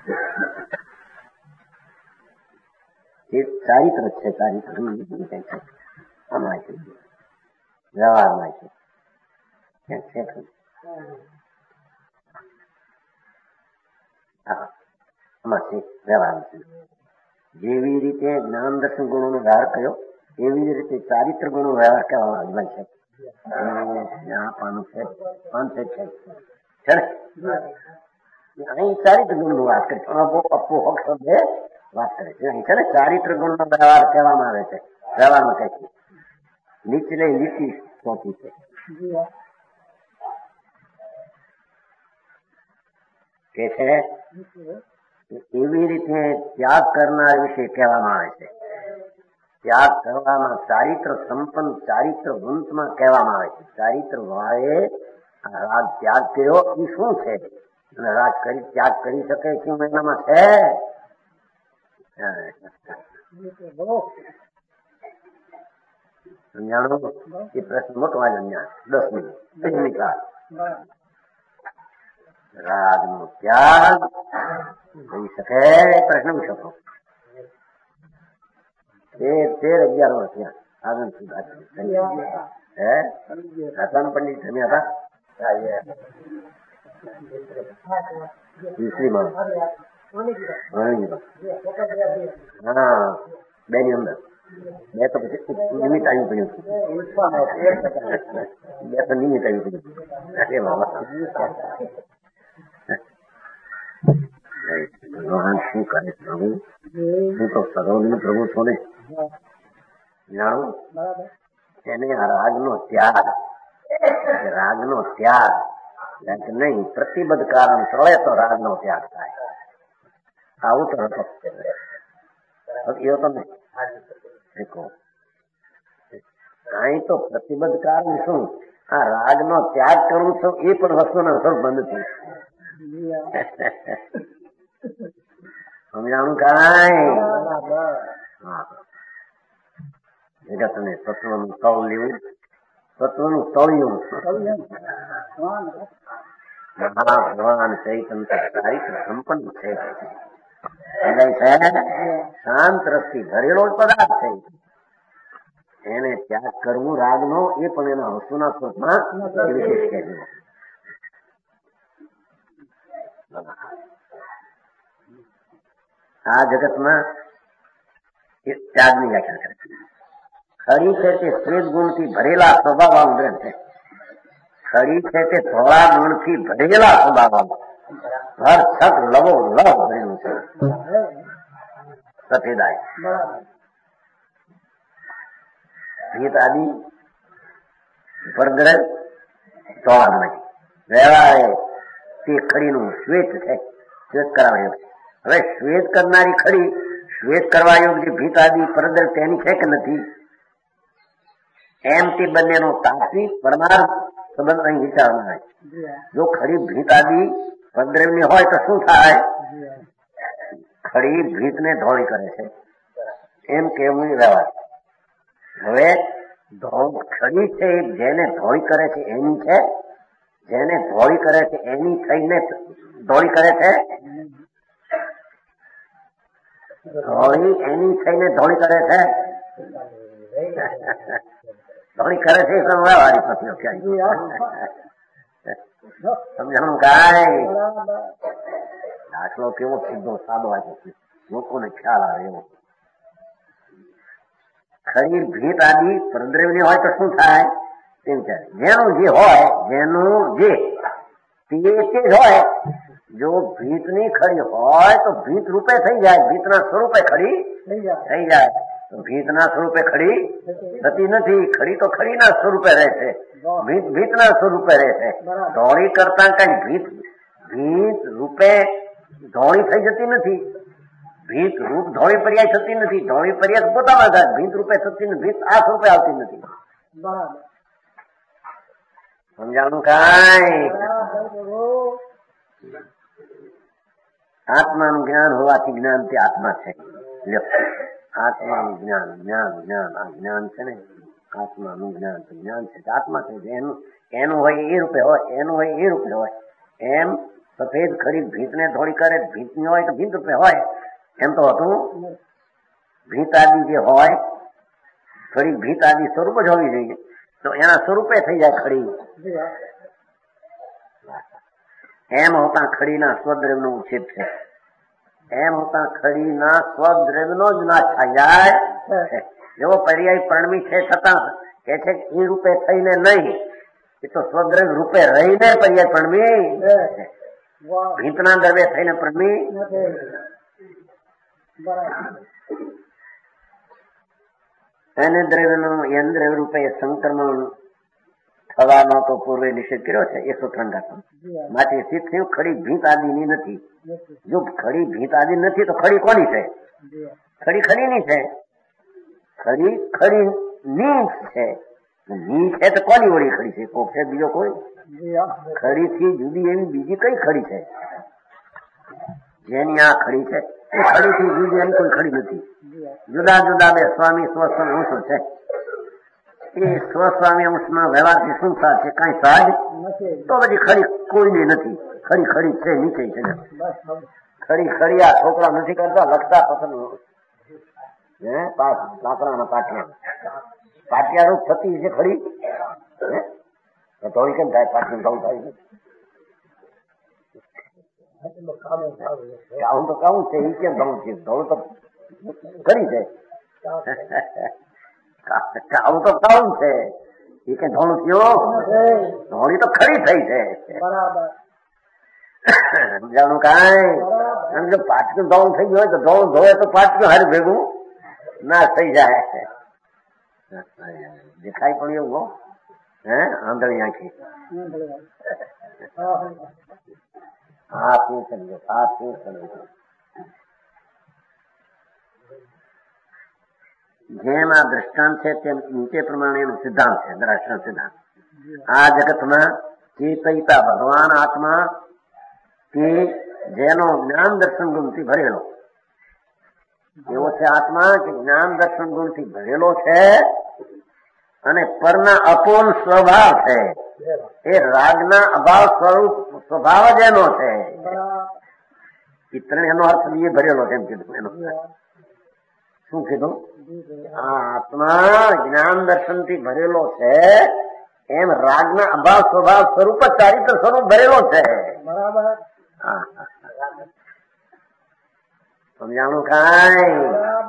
એ ચારિત્ર છે ચારિત્ર આમાં છે વ્યવહારમાં છે આમાં છે વ્યવહાર છે. જેવી રીતે જ્ઞાન દર્શન ગુણો નો વ્યવહાર કર્યો એવી જ રીતે ચારિત્ર ગુણો વ્યવહાર કરવામાં આવે છે. પાનું છે પાંચ છે છે ને અહીં ચારિત્ર ગુણ નું વાત કરે છે અપોહક શબ્દ વાત કરે છે અહીં છે ને ચારિત્ર ગુણ નો વ્યવહાર કહેવામાં આવે છે. વ્યવહારમાં કહે છે નીચલે લીટી સોંપી છે કે છે એવી રીતે ત્યાગ કરનાર વિશે કહેવામાં આવે છે. ત્યાગ કરવામાં ચારિત્ર સંપન્ન ચારિત્ર વંતમાં કહેવામાં આવે છે. ચારિત્ર વાળે રાગ ત્યાગ કર્યો એ શું છે અને રાગ કરી ત્યાગ કરી શકે શું એનામાં છે? સમજાણું? એ પ્રશ્ન મોટો આવ્યો અહીંયા દસ મિનિટ રાગ નો ત્યાગ કરી શકે પ્રશ્ન પૂછો તેર તેર અગિયાર વર્ષ ત્યાં આગળ હે હતા પંડિત તમે હતા તીસરીમાં હા બે ની અંદર બે તો પછી નિમિત્ત આવ્યું પડ્યું બે તો નિમિત્ત આવ્યું પડ્યું ભગવાન શું કરે પ્રભુ હું તો સર્વની પ્રભુ છો ને જાણું એને રાગ નો ત્યાગ રાગ નો ત્યાગ નહીં પ્રતિબદ્ધ કારણ ચડે તો રાગ નો ત્યાગ થાય આવું તો હતો એ તો નહીં કઈ તો પ્રતિબદ્ધ કારણ શું આ રાગ નો ત્યાગ કરું છું એ પણ વસ્તુનો અસર બંધ થયું સમજાણું કાંઈ જગત ને તત્વનું તળ લેવું તત્વનું તળિયું મહાભગવાન ચૈતન્ય ચારિત્ર સંપન્ન છે શાંત રસથી ભરેલો પદાર્થ છે એને ત્યાગ કરવું રાગ નો એ પણ એના વસ્તુના સ્વરૂપમાં વિશેષ કહેવું. આ જગતમાં ત્યાગની વ્યાખ્યા કરે છે. ખરી છે તે શ્વેત ગુણથી ભરેલા સ્વભાવવાળું ગ્રંથ છે. ખરી છે તે ધોળા ગુણથી ભરેલા સ્વભાવવાળું હર છક લવો લવ ભરેલું છે સફેદાય ભીત આદિ પરગ્રહ ધોળા નથી વ્યવહારે તે ખડીનું શ્વેત છે શ્વેત કરાવે છે. હવે શ્વેત કરનારી ખડી શ્વેત કરવા યોગ્ય ભીત આદિ પરદ્રવ તેની છે કે નથી એમ તે બંનેનો તાત્વિક પરમાર્થ સંબંધ અહીં વિચારવામાં આવે. જો ખડી ભીત આદિ પરદ્રવની હોય તો શું થાય? ખડી ભીતને ધોળી કરે છે એમ કેવું વ્યવહાર. હવે ખડી છે જેને ધોળી કરે છે એની છે જેને ધોળી કરે છે એની થઈને ધોળી કરે છે ધોળી એની થઈને ધોળી કરે છે ધોળી કરે છે એ વ્યવહારિક પ્રશ્ન ક્યાંય સમજાણું કાંઈ? દાખલો કેવો સીધો સાદો આપ્યો છે લોકોને ખ્યાલ આવે એવો. ખરી ભીત આદિ પરદ્રવ્યની હોય તો શું થાય તે વિચારે. જેનું જે હોય જેનું જે તે જ હોય. જો ભીતની ખરી હોય તો ભીત રૂપે થઈ જાય, ભીતના સ્વરૂપે ખરી થઈ જાય. તો ભીતના સ્વરૂપે ખરી થતી નથી. ખરી તો ખરીના સ્વરૂપે રહેશે, ભીત ભીતના સ્વરૂપે રહેશે. ધોળી કરતા કઈ ભીત ભીત રૂપે ધોળી થઈ જતી નથી. ભીત રૂપ ધોળી પર્યાય થતી નથી. ધોળી પર્યાય પોતામાં થાય, ભીત રૂપે થતી નથી. ભીત આ સ્વરૂપે આવતી નથી. સમજાણું કાંઈ? આત્માનું જ્ઞાન હોવાથી જ્ઞાન તે આત્મા છે. આત્માનું જ્ઞાન જ્ઞાન જ્ઞાન આ જ્ઞાન છે ને, આત્માનું જ્ઞાન તો જ્ઞાન છે, આત્મા છે. એનું એનું હોય એ રૂપે હોય, એનું હોય એ રૂપે હોય. એમ સફેદ ખરી ભીતને થોડી કરે, ભીતની હોય તો ભીત રૂપે હોય. એમ તો હતું ભીત આદિ જે હોય, ખરી ભીત આદિ સ્વરૂપ જ હોવી જોઈએ. તો એના સ્વરૂપે થઈ જાય ખડી. એમ હોતા ખડીના સ્વદ્રવ્યનો ઉચ્છેદ છે. એમ હોતા ખડીના સ્વદ્રવ્યનો જ નાશ થઈ જાય. એવો પર્યાય પરણમી છે છતાં કે છે એ રૂપે થઈને નહીં, એ તો સ્વદ્રવ્ય રૂપે રહીને પર્યાય પરણમી. ભીતના દ્રવ્ય થઈને પરણમી. એને દ્રવ્યનો એન દ્રવ્ય રૂપે સંક્રમણ થવાનો તો પૂર્વે નિષેધ કર્યો છે એકસો ત્રણ ઘાતમાં. માટે સિદ્ધ થયું ખડી ભીત આદિની નથી. જો ખડી ભીત આદિ નથી તો ખડી કોની છે? ખડી ખડીની છે. ખડી ખડી ની છે. ની છે તો કોની વળી ખડી છે? કોક છે બીજો કોઈ? ખડી થી જુદી એવી બીજી કઈ ખડી છે? જેની આ ખડી છે એ ખડી થી જુદી એની કોઈ ખડી નથી. જુદા જુદા બે સ્વામી સ્વસ્વામી અંશો છે. એ સ્વસ્વામી અંશમાં વ્યવહારથી શું સાર છે? કઈ સાર તો પછી ખરી કોઈની નથી. ખરી ખરી છે, નીચે છે. ખરી ખરી આ છોકરા નથી કરતા, લખતા પસંદ હે લાકડાના પાટિયા પાટિયા રૂપ થતી છે ખરી. ધોળી કેમ થાય? પાટિયું ધોળ થાય છે. હું તો કહું છે એ કેમ ધોળ છે? ધોળ તો ખરી છે. આવું તો કહું છે એ કઈ ધોળું થયો? ધોળી તો ખરી થઈ છે. સમજાણું કાંઈ? જો પાટિયું ધોળ થઈ ગયું હોય તો ધોળ ધોવે તો પાટિયું હારે ભેગું ના થઈ જાય. દેખાય પણ એવું હે આંધળી આંખી. હા શું સમજો? હા શું સમજો? જેમ આ દ્રષ્ટાંત છે તેમ તે પ્રમાણે એનો સિદ્ધાંત છે. દ્રષ્ટાંત સિદ્ધાંત આ જગતમાં ચેતયતા ભગવાન આત્મા તે જેનો જ્ઞાન દર્શન ગુણથી ભરેલો એવો છે આત્મા કે જ્ઞાન દર્શન ગુણથી ભરેલો છે અને પરના અપૂર્ણ સ્વભાવ છે. એ રાગના અભાવ સ્વરૂપ સ્વભાવ જ એનો છે. ચિત્ર એનો અર્થ એ ભરેલો છે એમ કીધું. એનો શું કીધું? આ આત્મા જ્ઞાન દર્શન થી ભરેલો છે એમ રાગના અભાવ સ્વભાવ સ્વરૂપ ચારિત્ર સ્વરૂપ ભરેલો છે. બરાબર. હા સમજાણું કાંઈ?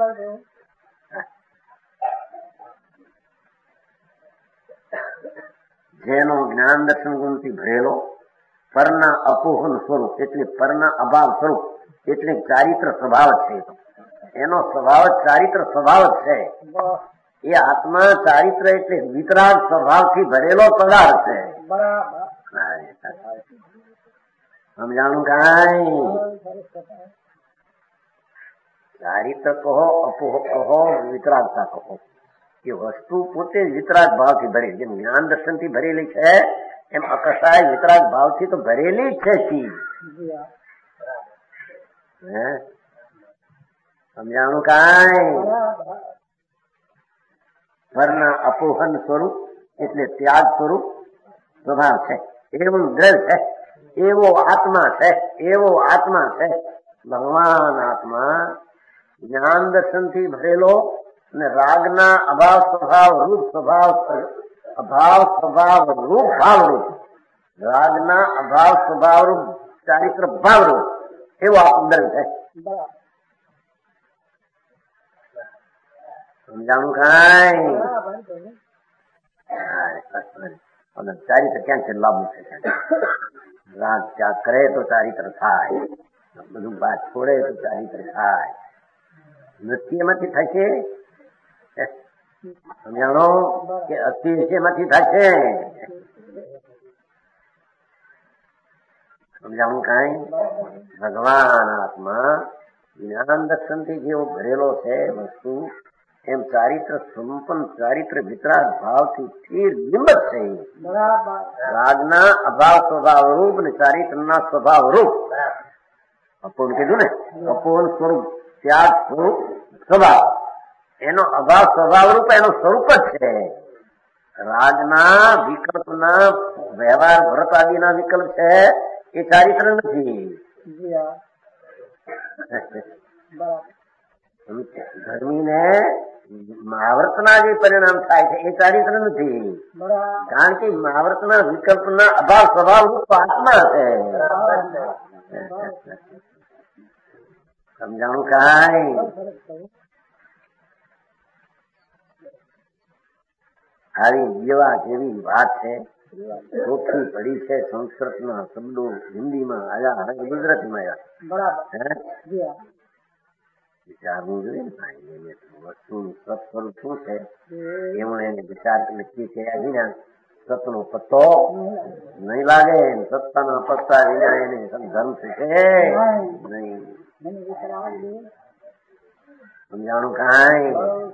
જેનો જ્ઞાન દર્શન ગુણથી ભરેલો પરના અપોહન સ્વરૂપ એટલે પરના અભાવ સ્વરૂપ એટલે ચારિત્ર સ્વભાવ છે. એનો સ્વભાવ ચારિત્ર સ્વભાવ છે. એ આત્મા ચારિત્ર એટલે વિતરાગ સ્વભાવથી ભરેલો પદાર્થ છે. સમજાણું કાંઈ? ચારિત્ર કહો, અપોહ કહો, વિતરાગતા કહો, એ વસ્તુ પોતે વિતરાગ ભાવથી ભરેલી. જેમ જ્ઞાન દર્શન થી ભરેલી છે એમ અકસાય વિતરાગ ભાવથી તો ભરેલી જ છે. સમજાણું કાંઈ? પરના અપોહન સ્વરૂપ એટલે ત્યાગ સ્વરૂપ સ્વભાવ છે. એવું દ્રવ્ય છે, એવો આત્મા છે, એવો આત્મા છે. ભગવાન આત્મા જ્ઞાન દર્શન થી ભરેલો અને રાગના અભાવ સ્વભાવ રૂપ સ્વભાવ અભાવ સ્વભાવ રૂપ ભાવ રૂપ રાગના અભાવ સ્વભાવ રૂપ ચારિત્ર ભાવ રૂપ એવો આત્મદ્રવ્ય છે. સમજાણું કાંઈ બરાબર ચારિત્ર ક્યાં છે લાંબુ છે રાગ ત્યાગ કરે તો ચારિત્ર થાય, બધું વાત છોડે તો ચારિત્ર થાય. નૃત્ય એમાંથી થશે સમજાણો કે અતિશય માંથી થશે સમજાણું કાંઈ. ભગવાન આત્મા જ્ઞાન દર્શન થી જેવો ભરેલો છે વસ્તુ એમ ચારિત્ર સંપન્ન ચારિત્ર વિતરાગ ભાવથી સ્થિર નિમત છે. રાગના અભાવ સ્વભાવ રૂપ ને ચારિત્રના સ્વભાવ રૂપ. અપૂર્ણ કીધું ને, અપૂર્ણ સ્વરૂપ ત્યાગ સ્વરૂપ સ્વભાવ, એનો અભાવ સ્વભાવ રૂપ એનું સ્વરૂપ જ છે. રાગના વિકલ્પના વ્યવહાર ભરત આદિના વિકલ્પ છે એ ચારિત્ર નથી. ગરમીને મહાવર્તના જે પરિણામ થાય છે એ ચારિત્ર નથી, કારણ કે મહાવર્તના વિકલ્પના અભાવ સ્વભાવ રૂપ આત્મા છે. સમજાણું કાંઈ. આવી જેવા જેવી વાત છે ચોખ્ખી પડી છે સંસ્કૃતના શબ્દો હિન્દીમાં આવ્યા હવે ગુજરાતીમાં આવ્યા. વિચારવું જોઈએ ને વસ્તુનું સત સ્વરૂપ શું છે એવું એને વિચાર નક્કી કર્યા વિના સતનો પત્તો નહીં લાગે. સત્તાના પત્તા વિના એને ધર્મ થશે નહીં. સમજાણું કાંઈ.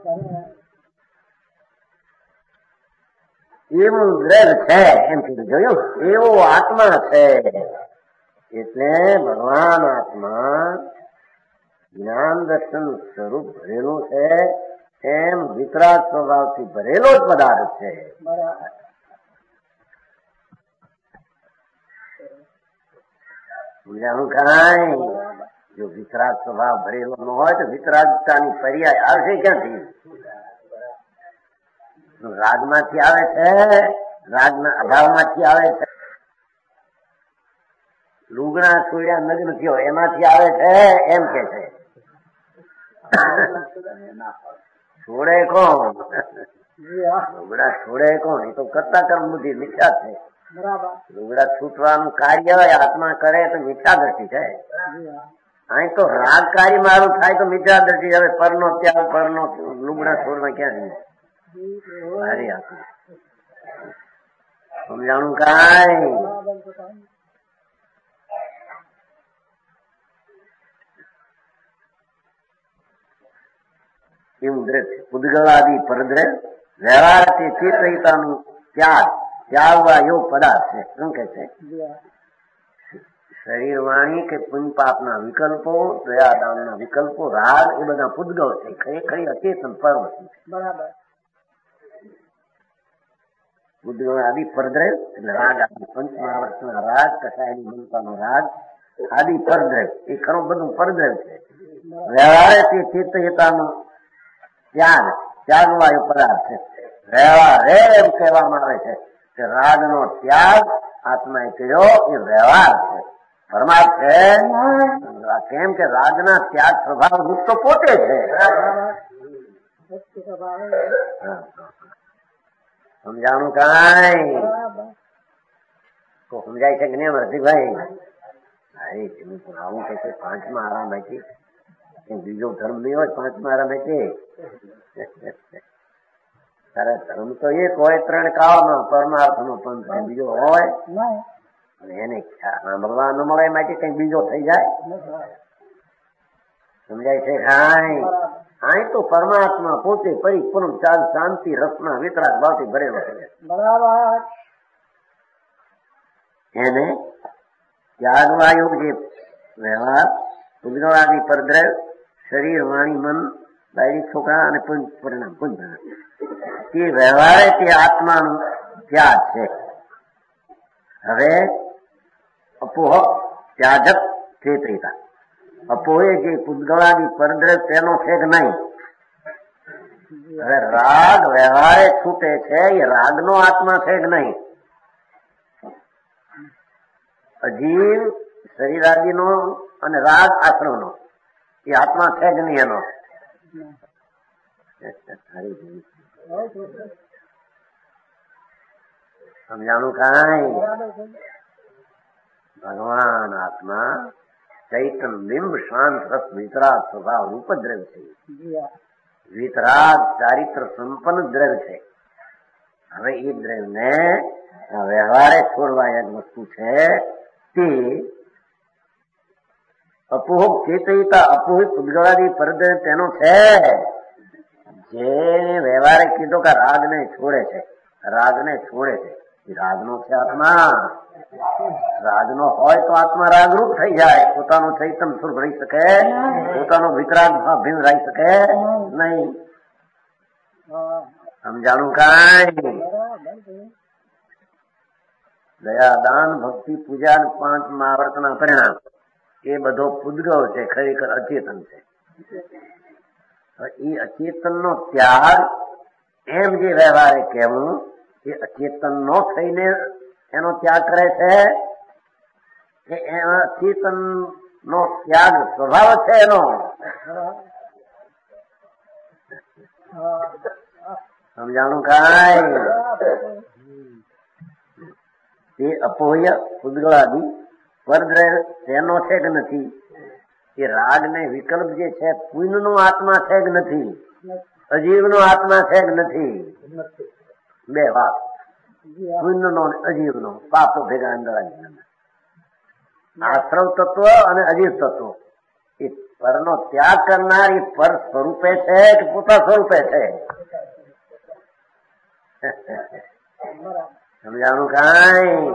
એવું દ્રઢ છે એમ કીધું, જોયું એવો આત્મા છે. એટલે ભગવાન આત્મા જ્ઞાન દર્શન સ્વરૂપ ભરેલું છે એમ વિતરાગ સ્વભાવથી ભરેલો જ પદાર્થ છે. સમજાણું કાંઈ. જો વિતરાગ સ્વભાવ ભરેલો ન હોય તો વિતરાગતાની પર્યાય આવશે ક્યાંથી? રાગમાંથી આવે છે, રાગના અભાવમાંથી આવે છે. લુગડા છોડ્યા નગ્ન થયો એમાંથી આવે છે એમ કે છે. છોડે કોણ? લુગડા છોડે કોણ? એ તો કરતા કર્મ બુદ્ધિ મિથ્યા છે. લુગડા છૂટવાનું કાર્ય આત્મા કરે તો મિથ્યા દ્રષ્ટિ છે. અહીં તો રાગ કાર્ય મારું થાય તો મિથ્યા દ્રષ્ટિ. હવે પરનો ત્યાગ પરનો લુગડા છોડવા ક્યાં ભારે આત્મા. સમજાણું કાંઈ. એવું દ્રઢ છે. ઉદગલાદી પરદ્રઢ વ્યવહારથી ચેતહિતાનું ત્યાગ ત્યાગવા યોગ પદાર્થ છે. શું કે છે? શરીર વાણી કે પુણ્ય પાપના વિકલ્પો, દયાદાનના વિકલ્પો, રાગ એ બધા પૂદગલ છે. ખરેખરી અચેતન પર્વ છે. બરાબર. ઉદગલ આદિ પરદ્રઢ એટલે રાગ આદિ પંચમહાવર્તના રાગ, કસાયની મનતાનો રાગ આદિ પરદ્રઢ એ ખરું બધું પરદ્રઢ છે. વ્યવહારથી ચેતહિતાનું ત્યાગ ત્યાગવાયુ પદાર્થ છે. વ્યવહાર એમ કહેવામાં આવે છે કે રાગ નો ત્યાગ આત્માએ કર્યો એ વ્યવહાર છે. પરમાર્થ છે કેમ કે રાગના ત્યાગ સ્વભાવ રૂપ તો પોતે છે. સમજાણું કાંઈ. તો સમજાય છે કે નહીં રસિકભાઈ? આવું કે પાંચમાં આરામ હતી બીજો ધર્મ નહીં હોય પાંચમાં આરામ હતી. તારા ધર્મ તો એક હોય ત્રણ કાળમાં પરમાર્થ નો પંથ બીજો હોય એને સાંભળવા ન મળે માટે કઈ બીજો થઈ જાય. સમજાય છે કાંઈ. અહીં તો પરમાત્મા પોતે પરિપૂર્ણ ચાલ શાંતિ રસના વિતરાગ ભાવથી ભરેલો છે. બરાબર. એને ત્યાગવાયુ જે વ્યવહાર ઉદ્ગલાદી પરદ્રઢ શરીર વાણી મન બાયરી છોકરા અને પુંજ પરિણામ પુંજ તે વ્યવહારે તે આત્માનું ત્યાગ છે. હવે અપોહ ત્યાજક ચેતયતા. અપોહે જે ઉદ્ગલાદી પરદ્રઢ તેનો છે કે નહીં? હવે રાગ વ્યવહારે છૂટે છે એ રાગનો આત્મા છે કે નહીં? અજીવ શરીરાદિનો અને રાગ આશ્રમનો એ આત્મા છે જ નહીં એનો? સમજાણું કાંઈ? ભગવાન આત્મા ચૈતન બિંબ શાંત રસ વિતરાગ સ્વભાવ રૂપ દ્રવ્ય છે. વિતરાગ ચારિત્ર સંપન્ન દ્રવ્ય છે. હવે એ દ્રવ્ય ને વ્યવહારે છોડવા એક વસ્તુ છે તે અપોહ ચેતયિતા અપોહિત ઉદગળાદી પરદ્રવ્ય તેનો છે. જે વ્યવહારે કીધો કે રાગ ને છોડે છે, રાગ ને છોડે છે, રાગનો છે આત્મા. રાગનો હોય તો આત્મા રાગરૂપ થઈ જાય, પોતાનો ચૈતન સ્વરૂપ રહી શકે, પોતાનો વિતરાગ ભાવ ભિન્ન રહી શકે નહીં. સમજાણું કાંઈ? દયા દાન ભક્તિ પૂજા પાંચ મહાવ્રતના પરિણામ એ બધો પૂદગલ છે, ખરેખર અચેતન છે. એ અચેતન નો ત્યાગ એમ જે વ્યવહારે કહેવું એ અચેતન નો થઈને એનો ત્યાગ કરે છે કે અચેતન નો ત્યાગ સ્વભાવ છે એનો? સમજાણું કાંઈ? તે અપોહ્ય ઉદગળાદી પરદ્રવ્ય તેનો છે કે નથી? એ રાગ ને વિકલ્પ જે છે પુણ્ય નો આત્મા છે કે નથી? અજીવ નો આત્મા છે કે નથી? બે વાત, પુણ્ય નો અજીવ નો, પાપો ભેગા અંદર આવી. આશ્રવ તત્વ અને અજીવ તત્વ એ પરનો ત્યાગ કરનાર એ પર સ્વરૂપે છે કે પોતા સ્વરૂપે છે? સમજાણું કાંઈ?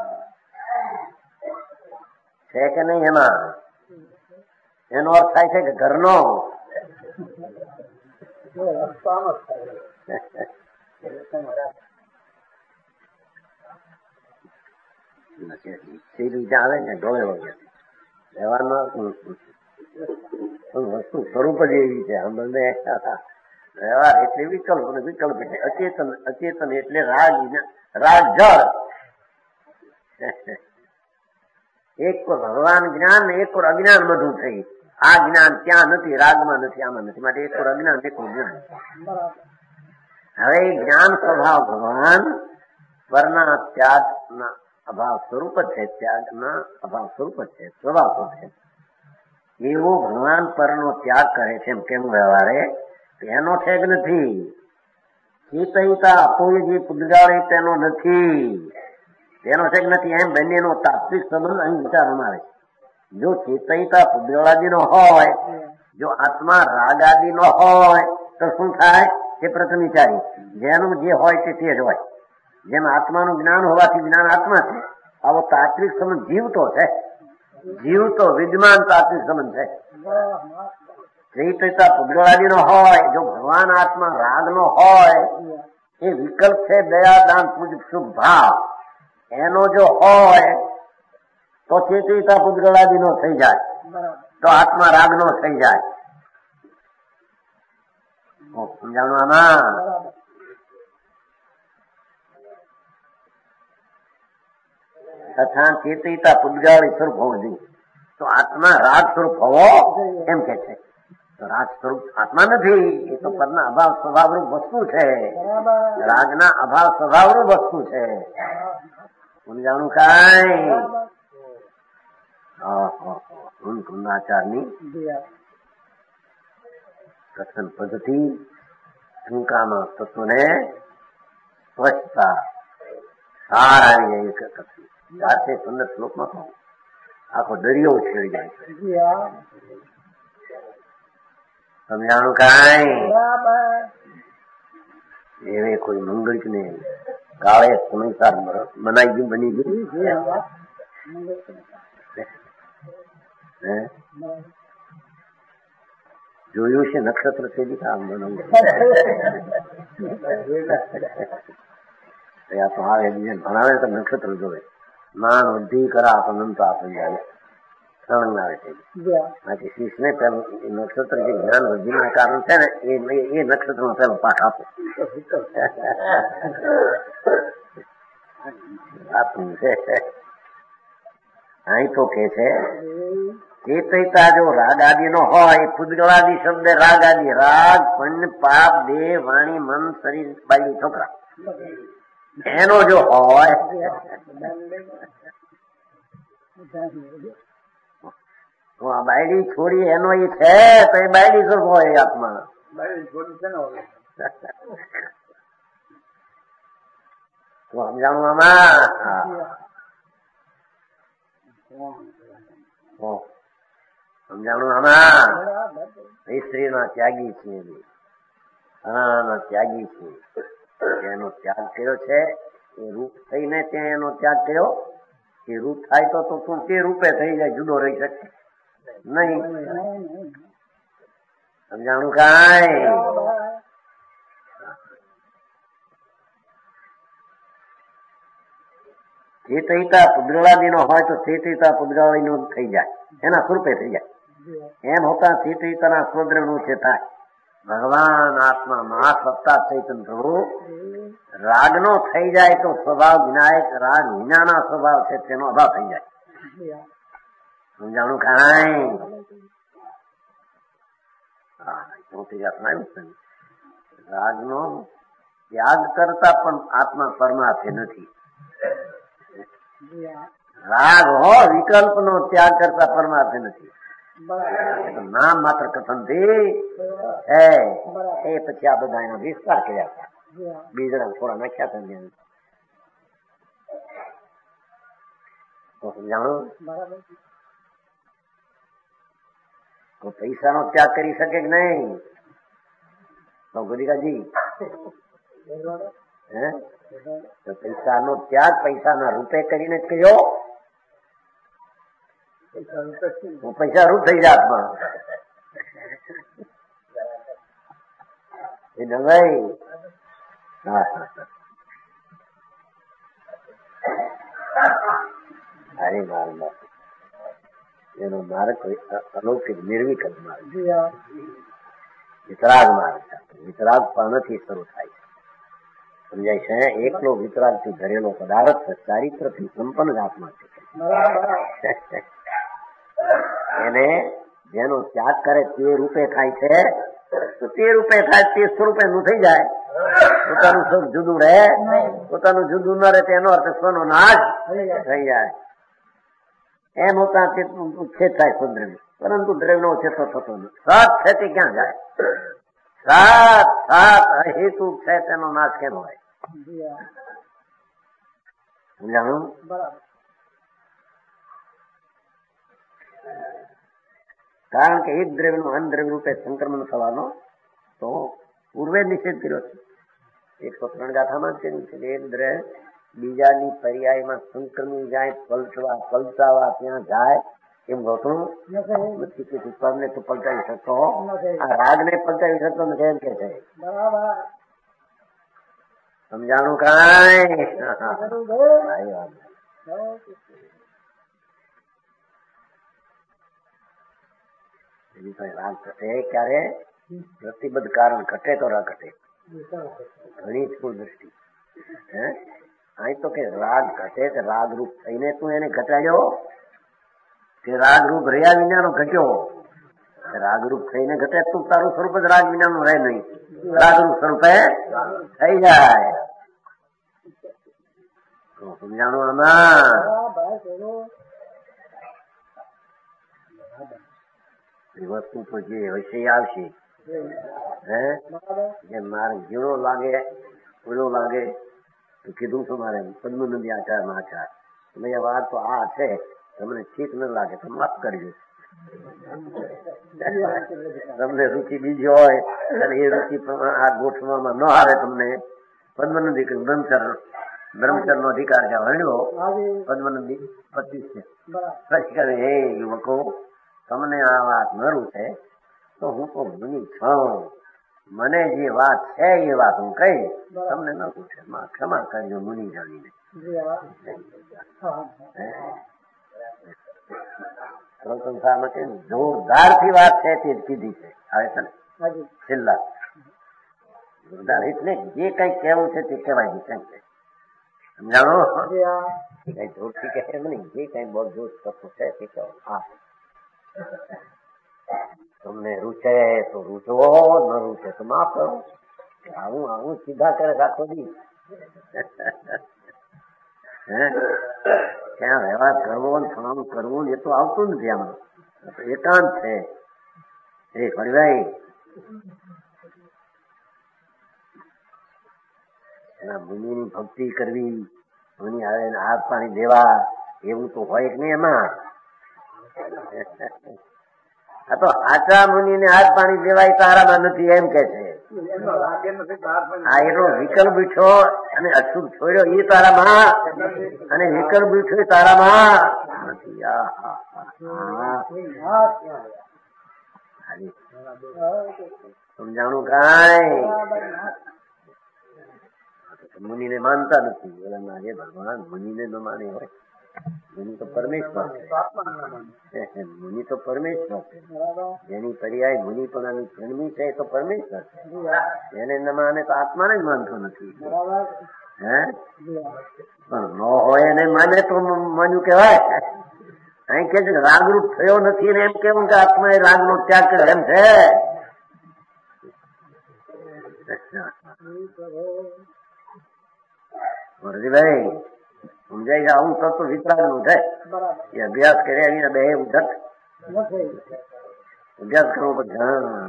છે કે નહીં? એમાં એનો અર્થ થાય છે કે ઘરનો આવે ને ઢોળે વગર વ્યવહારમાં વસ્તુ સ્વરૂપ જ એવી છે. આમ બંને વ્યવહાર એટલે વિકલ્પ અને વિકલ્પ એટલે અચેતન, અચેતન એટલે રાગ રાગ જળ. એક કોર ભગવાન જ્ઞાન ને એક કોર અજ્ઞાન બધું થઈ. આ જ્ઞાન ત્યાં નથી, રાગમાં નથી, આમાં નથી, માટે એક કોર અજ્ઞાન એક કોર જ્ઞાન. હવે જ્ઞાન સ્વભાવ ભગવાન પરના ત્યાગ ના અભાવ સ્વરૂપ જ છે, ત્યાગના અભાવ સ્વરૂપ જ છે, સ્વભાવ છે. એવો ભગવાન પરનો ત્યાગ કરે છે એમ કેમ વ્યવહારે એનો છે કે નથી? ચેતયિતા અપોહ્ય જે પુદગાળે તેનો નથી, તેનો છે કે નથી? એમ બંનેનો તાત્વિક સંબંધ અહીં વિચારવામાં આવે છે. જો ચેતયિતા પુદગાળાદી નો હોય, જો આત્મા રાગ આદિ નો હોય તો શું થાય? એ પ્રથમ વિચારી જેનું જે હોય તે તે જ હોય. જેમ આત્માનું જ્ઞાન હોવાથી જ્ઞાન આત્મા છે, આવો તાત્વિક સંબંધ જીવતો છે, જીવતો વિદ્યમાન તાત્વિક સંબંધ છે. ચૈતયતા પુદગળાદી નો હોય, જો ભગવાન આત્મા રાગ નો હોય, એ વિકલ્પ છે દયા દાન પૂજ શુભ ભાવ, એનો જો હોય તો ચેતયતા પુદગળાદી નો થઈ જાય, તો આત્મા રાગ નો થઈ જાય. સમજાણું આમાં? તથા ચેતયતા પુદગાળી સ્વરૂપ હોવું જોઈએ, તો આત્મા રાગ સ્વરૂપ હોવો એમ કે છે. તો રાગ સ્વરૂપ આત્મા નથી, એ તો પરના અભાવ સ્વભાવરૂપ વસ્તુ છે, રાગના અભાવ સ્વભાવરૂપ વસ્તુ છે. સમજાણું કાંઈ? કુંડાચારની કથન પદ્ધતિ શંકામાં તત્વને સ્વચ્છતા સાર આવી જાય. કથન ચારસે પંદર શ્લોકમાં કહું આખો દરિયો ઉછળી જાય છે. સમજાણું કાંઈ? એવે કોઈ મંગળિક ને ગાળે સમયસાર બનાવી ગયું, બની ગયું. જોયું છે નક્ષત્ર છે કામ બનાવું તો આવે બીજે ભણાવે તો નક્ષત્ર જોવે. માન વૃદ્ધિ કરા તો નમતો આપી જાય શ્રવણ આવે છે. બાકી શીશને પેલું નક્ષત્ર જે જ્ઞાન વૃદ્ધિ ના કારણ છે ને એ નક્ષત્ર નો પેલો પાઠ આપો. આપવું છે અહીં તો કે છે ચેતયતા જો રાગ આદિ નો હોય, પૂદગળાદિ શબ્દ રાગ આદિ, રાગ પણ્ય પાપ દેહ વાણી મન શરીર બાઈ છોકરા એનો જો હોય તો આ બાયડી છોડી એનો એ છે તો એ બાયડી સ્વરૂપ હોય આત્મા. તો સમજાણું આમાં સમજાણું આમાં સ્ત્રી ના ત્યાગી છે, હા ત્યાગી છે, એનો ત્યાગ કર્યો છે એ રૂપ થઈને ત્યાં એનો ત્યાગ કર્યો. એ રૂપ થાય તો તો શું તે રૂપે થઈ જાય, જુદો રહી શકે નહીં. સમજાણું કાંઈ? ચેતયતા પુદ્ગળાદી નો હોય તો ચેતયતા પુદ્ગળાદી નો થઈ જાય, એના સ્વરૂપે થઈ જાય. એમ હોતા ચેતયતાના સ્વદ્રવ નું છે થાય. ભગવાન આત્મા મહાસત્તા ચૈતન્ય પ્રભુ રાગનો થઈ જાય તો સ્વભાવ વિનાયક રાગ વિનાના સ્વભાવ છે તેનો અભાવ થઈ જાય. સમજાણું કાંઈ? રાગનો ત્યાગ કરતા પણ આત્મા પરમાર્થે નથી. રાગ હો વિકલ્પ નો ત્યાગ કરતા પરમાર્થે નથી. નામ માત્ર કથન થી એ પછી આ બધા એનો વિસ્તાર કર્યા હતા, બીજા થોડા નાખ્યા હતા. તો સમજાણું? તો પૈસા નો ત્યાગ કરી શકે કે નહીં? તો ગોદીકાજી હે તો પૈસા નો ત્યાગ પૈસા ના રૂપે કરીને જ કર્યો. પૈસા રૂપ થઈ જાત માં એ નવાઈ. અરે માર એનો માર્ગ અલૌકિક નિર્વિકલ્પ માર્ગ, વિતરાગ માર્ગ, વિતરાગ પાનથી શરૂ થાય છે. સમજાય છે? એકલો વિતરાગ થી ધરેલો પદાર્થ ચારિત્ર થી સંપન્ન આત્મા છે. એને જેનો ત્યાગ કરે તે રૂપે થાય છે તો તે રૂપે થાય તે સ્વરૂપે નું થઈ જાય. પોતાનું સ્વરૂપ જુદું રહે, પોતાનું જુદું ન રહે તેનો અર્થ સ્વનો નાશ થઈ જાય. એમ હોતા ઉચ્છેદ થાય સુદ્રવ્ય, પરંતુ દ્રવ્ય નો ઉચ્છેદ થતો નથી. સત છે તે ક્યાં જાય? સાત સાત અહેતુ છે તેનો નાશ કેમ હોય? સમજાણું? કારણ કે એક દ્રવ્ય નું અન્ય દ્રવ્ય રૂપે સંક્રમણ થવાનો તો પૂર્વે નિષેધ કર્યો છે. એકસો ત્રણ ગાથામાં જ કર્યું છે કે એક દ્રવ્ય બીજાની પર્યાયમાં સંક્રમી જાય, પલટવા પલટાવા ત્યાં જાય એમ હોતું નથી. કે પગને તું પલટાવી શકતો, આ રાગ ને પલટાવી શકતો નથી એમ કે છે. સમજાણું કાંઈ? રાગ ઘટે ક્યારે? પ્રતિબદ્ધ કારણ ઘટે તો રાગ ઘટે. ઘણી સ્થૂળ દ્રષ્ટિ હે અહીં તો કે રાગ ઘટે કે રાગ રૂપ થઈને તું એને ઘટાડ્યો કે રાગ રૂપ રહ્યા વિનાનો ઘટ્યો? રાગ રૂપ થઈને ઘટે તું તારું સ્વરૂપ જ રાગ વિનાનું રહે નહીં, રાગ રૂપ સ્વરૂપે થઈ જાય. સમજાણું આમાં? વસ્તુ તો જે વિષય આવશે હે જે મારે જીણો લાગે ઓલો લાગે તો કીધું છું મારે પદ્મ નદી આચાર માં આચાર મેં વાત તો આ છે, તમને ઠીક ન લાગે તો માફ કરજો. તમને રૂચિ બીજી હોય અને એ રૂચિ આ ગોઠવવામાં ન આવે તમને પદ્મ નદી બ્રહ્મચર બ્રહ્મચર નો અધિકાર જ્યાં વર્ણ્યો પદ્મ નદી પચીસ છે. પછી કરે હે યુવકો તમને આ વાત ન રૂચે તો હું તો મુનિ છું, મને જે વાત છે એ વાત હું કહી તમને ન પૂછે ક્ષમા કરજો મુનિ જાણીને. સંસારમાં કે જોરદાર થી વાત છે તે કીધી છે આવે છે ને છેલ્લા જોરદાર એટલે જે કઈ કેવું છે તે કહેવાય છે. સમજાણો? કઈ જોરથી કહે એમ નહીં, જે કઈ બહુ જોર થતું છે તે કહો. હા, તમને રૂચે તો રૂચવો, ન રૂચે તો માફ કરો. આવું આવું સીધા કરે રાખો દી. હે ક્યાં વ્યવહાર કરવો ને ફલાણું કરવું એ તો આવતું નથી આમાં. એકાંત છે. એ ફરીભાઈ મુનિની ભક્તિ કરવી, મુનિ આવે હાથ પાણી દેવા, એવું તો હોય કે નહીં એમાં. આ તો આચા મુનિ ને હાથ પાણી દેવાય તારામાં નથી એમ કે છે. આ એનો વિકલ્પ છો અને અશુભ છોડ્યો એ તારામાં, અને વિકલ્પ છો એ તારામાં નથી. સમજાણું કાંઈ મુનિ ને માનતા નથી. મારે ભગવાન મુનિ ને ન માને હોય. મુનિ તો પરમેશ્વર છે. મુનિ તો પરમેશ્વર છે. જેની પર્યાય મુનિ પણ જન્મી છે એ તો પરમેશ્વર છે. એને ન માને તો આત્માને જ માનતો નથી. હે પણ ન હોય એને માને તો માન્યું કેવાય. અહીં કે છે રાગરૂપ થયો નથી ને એમ કેવું કે આત્મા એ રાગ નો ત્યાગ કરે એમ છે. વરજીભાઈ સમજાય છે. આવું તત્વ વિતરાગ નું છે. એ અભ્યાસ કર્યા વિના બે ઉધટ અભ્યાસ કરવો પડે.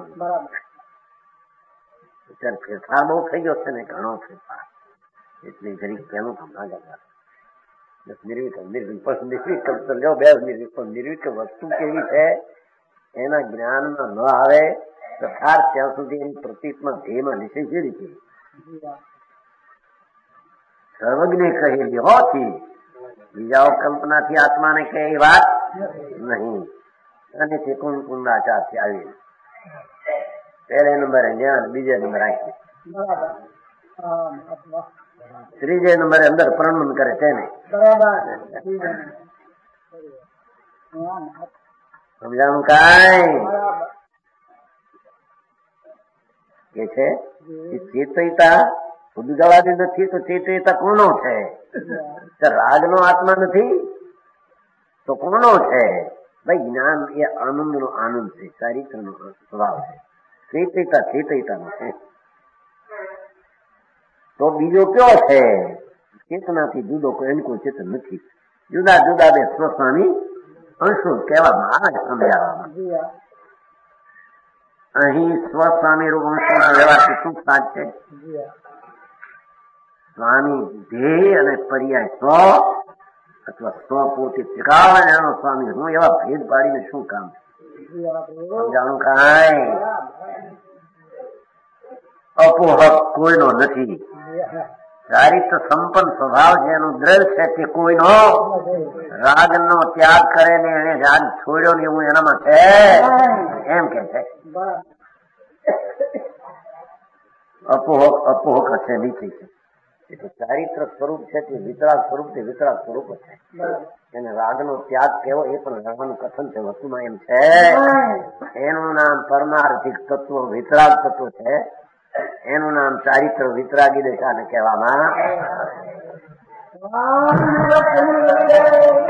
અત્યારે ફેરફાર બહુ થઈ ગયો છે ને, ઘણો ફેરફાર. એટલે જરીક પેલું સમજા જતા નિર્વિકલ્પ નિર્વિકલ્પ નિર્વિકલ્પ લો બે નિર્વિકલ્પ નિર્વિકલ્પ વસ્તુ કેવી છે એના જ્ઞાનમાં ન આવે તથાર્થ ત્યાં સુધી એની પ્રતીતમાં ધ્યેયમાં નિશ્ચય છે રીતે સર્વજ્ઞ કહેલી હોતી બીજાઓ કલ્પનાથી આત્માને કહે એ વાત નહીં. અને તે કુંડ કુંડાચારથી આવી પહેલે નંબરે જ્ઞાન, બીજે નંબર આંખી, ત્રીજે નંબરે અંદર પ્રણન કરે તેને. સમજાણું કાંઈ કે છે ચેતયતા ઉદ્ગવાદી નથી તો ચેતયતા કોનો છે? રાગ નો આત્મા નથી તો કોનો છે? ભાઈ જ્ઞાન એ આનંદ નો આનંદ છે, ચારિત્ર નો સ્વભાવ છે. ચેતયતા ચેતયતા નો છે તો બીજો કયો છે? ચેતનાથી જુદો કોઈ એમ કોઈ ચેતન નથી. જુદા જુદા બે સ્વસ્વામી અંશો કહેવામાં આવે સમજાવવામાં. અહીં સ્વસ્વામી રૂપ અંશોના વ્યવહારથી શું સાચ છે? સ્વામી ધ્યેય અને પર્યાય સ્વ અથવા સ્વ પોતે ત્રિકાળનો સ્વામી હું એવા ભેદ પાડીને શું કામ? સમજાણું કાંઈ? અપોહક કોઈનો નથી. ચારિત્ર સંપન્ન સ્વભાવ છે એનું દ્રઢ છે તે કોઈનો રાગ નો ત્યાગ કરે ને એને રાગ છોડ્યો ને એવું એનામાં છે એમ કે છે. અપોહક અપોહક છે નીચે છે. એટલે ચારિત્ર સ્વરૂપ છે તે વિતરાગ સ્વરૂપ તે વિતરાગ સ્વરૂપ છે. એને રાગ નો ત્યાગ કેવો એ પણ રાગનું કથન છે. વસ્તુમાં એમ છે એનું નામ પરમાર્થિક તત્વ વિતરાગ તત્વ છે. એનું નામ ચારિત્ર વિતરાગી દશાને કહેવામાં